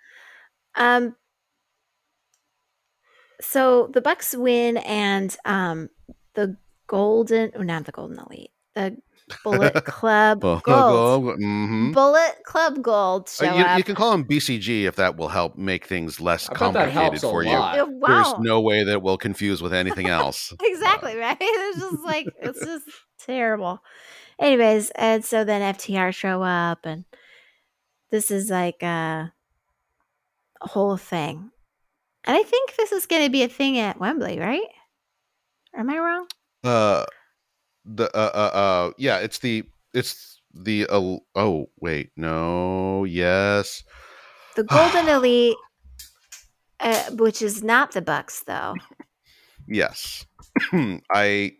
So the Bucks win, and the Golden, or not the Golden Elite, the Bullet Club Gold. Mhm. Bullet Club Gold show up. You can call them BCG if that will help make things less I bet that helps complicated a for lot. you. It There's won't. no way that will confuse with anything else. Exactly, right? It's just like, it's just terrible. Anyways, and so then FTR show up, and this is like a whole thing. And I think this is going to be a thing at Wembley, right? Am I wrong? Yeah, it's the oh wait, no, yes. The Golden Elite, which is not the Bucks, though. Yes. I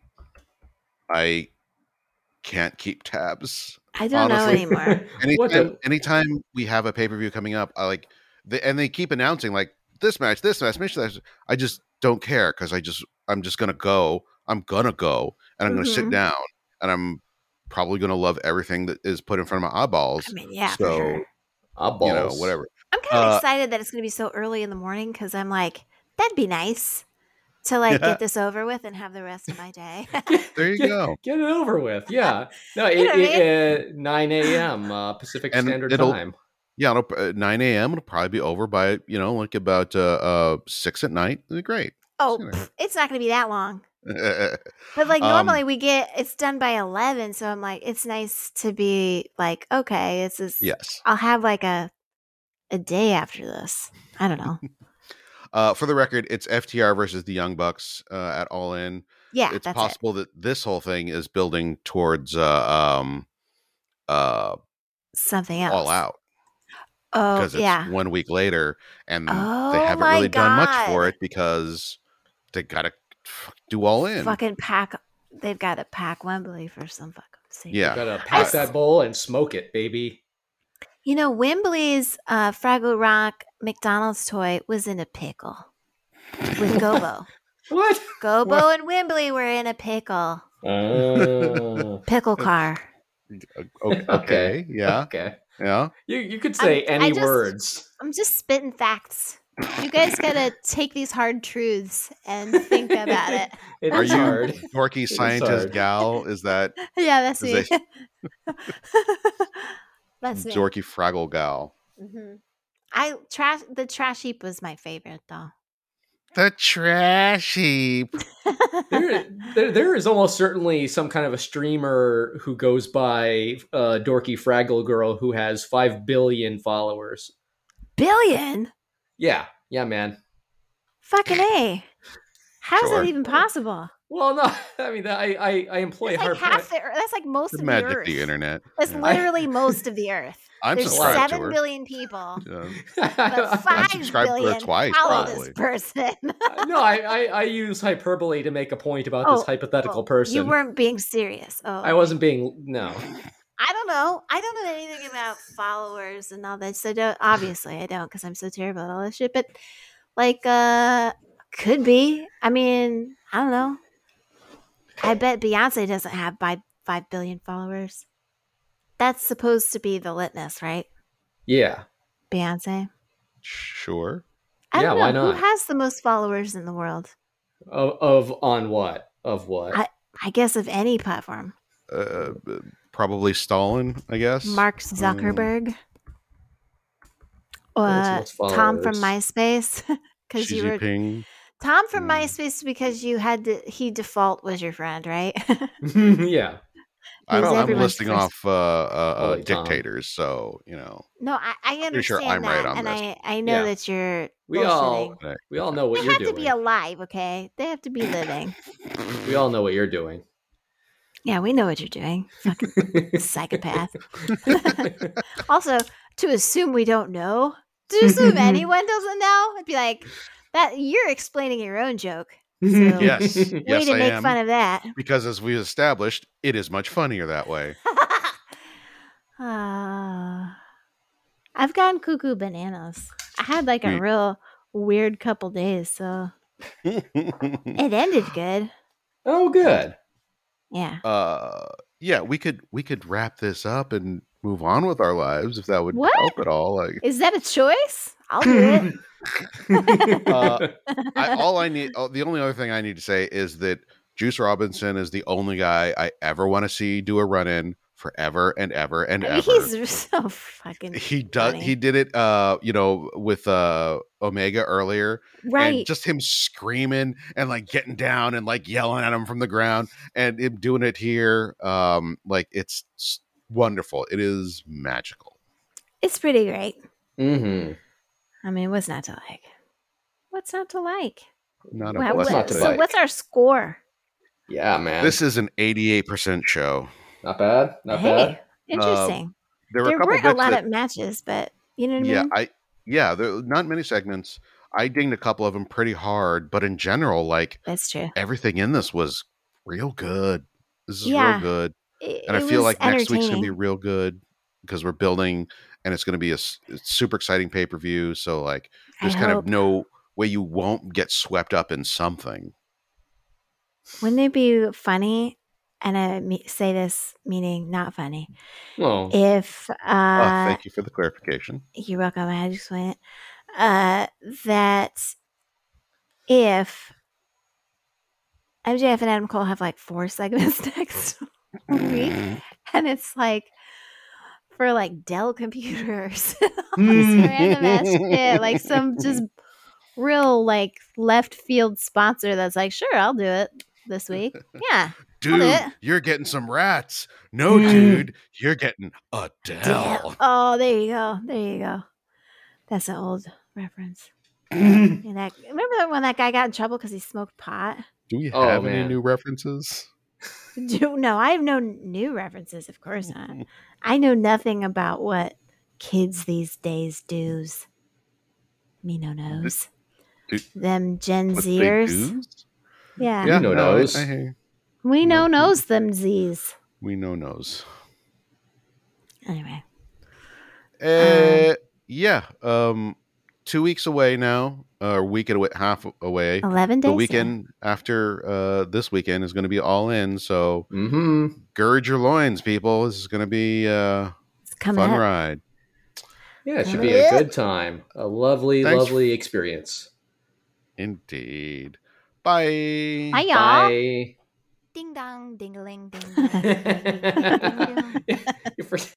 can't keep tabs. I don't know Honestly. anymore. Anytime we have a pay-per-view coming up, I like they keep announcing like this match, I just don't care because I'm just gonna go. I'm gonna go and I'm gonna sit down and I'm probably gonna love everything that is put in front of my eyeballs. I mean, yeah, so for sure. Eyeballs. You know, whatever. I'm kind of excited that it's going to be so early in the morning because I'm like, that'd be nice to like get this over with and have the rest of my day. There you go. Get it over with. Yeah. No, You know what I 9 a.m. Pacific Standard Time. Yeah, 9 a.m. It'll probably be over by, like about 6 at night. It'll be great. Oh, it's not going to be that long. But like normally it's done by 11. So I'm like, it's nice to be like, okay, it's just, yes. I'll have like a day after this. I don't know. For the record, it's FTR versus the Young Bucks at All In. Yeah, it's possible that this whole thing is building towards something else. All Out. Oh, because it's 1 week later, and they haven't really done much for it because they got to do All In. Fucking pack. They've got to pack Wembley for some fucking sake. Yeah, got to pack that bowl and smoke it, baby. You know, Wembley's Fraggle Rock McDonald's toy was in a pickle with Gobo. What? Gobo and Wembley were in a pickle. Pickle car. Okay. Yeah. Okay. Yeah. You could say any words. I'm just spitting facts. You guys gotta take these hard truths and think about it. Are you hard. dorky scientist gal? Is that? Yeah, that's me. That's me. Dorky Fraggle gal. Mm-hmm. The trash heap was my favorite though. The trash heap. there is almost certainly some kind of a streamer who goes by Dorky Fraggle Girl who has 5 billion followers. Billion? Yeah, man. Fucking A. How is that even possible? Well, no, I mean, I employ that's like that's like most of the magic Earth. The internet. That's literally most of the Earth. There's 7 billion people. But 5 billion twice, follow this person. No, I use hyperbole to make a point about this hypothetical person. You weren't being serious. Oh, I wasn't being, no. I don't know. I don't know anything about followers and all that. So obviously I don't because I'm so terrible at all this shit. But like, could be. I mean, I don't know. I bet Beyonce doesn't have 5 billion followers. That's supposed to be the litmus, right? Yeah. Beyonce. Sure. I don't know. Why not? Who has the most followers in the world? Of on what? Of what? I guess of any platform. Probably Stalin, I guess. Mark Zuckerberg. Tom from MySpace. Because Xi Jinping. Tom from MySpace because he default was your friend, right? Yeah. I'm listing off dictators, so No, I understand. Pretty sure I'm right on and this. I know that you're. We all know what you're doing. They have to be alive, okay? They have to be living. We all know what you're doing. Yeah, we know what you're doing. Fucking psychopath. Also, to assume we don't know, to assume anyone doesn't know, I'd be like, that you're explaining your own joke. So yes, way to make fun of that. Because as we established, it is much funnier that way. I've gone cuckoo bananas. I had like a real weird couple days, so it ended good. Oh, good. Yeah. Yeah, we could wrap this up and move on with our lives if that would help at all. Is that a choice? I'll do it. The only other thing I need to say is that Juice Robinson is the only guy I ever want to see do a run in forever and ever and ever. He's so fucking He funny. did it with Omega earlier, and Right. just him screaming and like getting down and like yelling at him from the ground, and him doing it here. Like it's wonderful. It is magical. It's pretty great. Mm-hmm. I mean, what's not to like? What's not to like? Not Wow, what's not to so like? what's our score? Yeah, man. This is an 88% show. Not bad. Not Hey, bad. interesting. There were There a couple weren't a bits lot that, of matches, but you know what I mean? there are not many segments. I dinged a couple of them pretty hard, but in general, like That's true. everything in this was real good. This is Yeah, real good. And I it feel was like next week's going to be entertaining. real good because we're building and it's going to be a super exciting pay-per-view. So like there's I kind hope. of no way you won't get swept up in something. Wouldn't it be funny? And I say this meaning not funny. Well, If Thank you for the clarification. you're welcome, I had to explain it. That if MJF and Adam Cole have like 4 segments next week, and it's like for like Dell computers, all this random ass shit, like some just real like left field sponsor that's like, sure, I'll do it this week. Yeah, Dude, it. you're getting some rats. No, dude, you're getting Adele. Dell. Oh, there you go. There you go. That's an old reference. And remember when that guy got in trouble because he smoked pot? Do we Oh, have any man. new references? No, I have no new references. Of course not. I know nothing about what kids these days do's. Me no knows. Them Gen What they Zers. do? Yeah. You know knows. I hear you. We know knows them Z's. We know knows. Anyway. Yeah. 2 weeks away now. A week and a half away. 11 days. The weekend after this weekend is going to be All In. So Mm-hmm. gird your loins, people. This is going to be a fun ride. Yeah, it should be a good time. A lovely, lovely experience. Indeed. Bye. Bye, y'all. Bye. Ding dong, ding a ling, ding. You're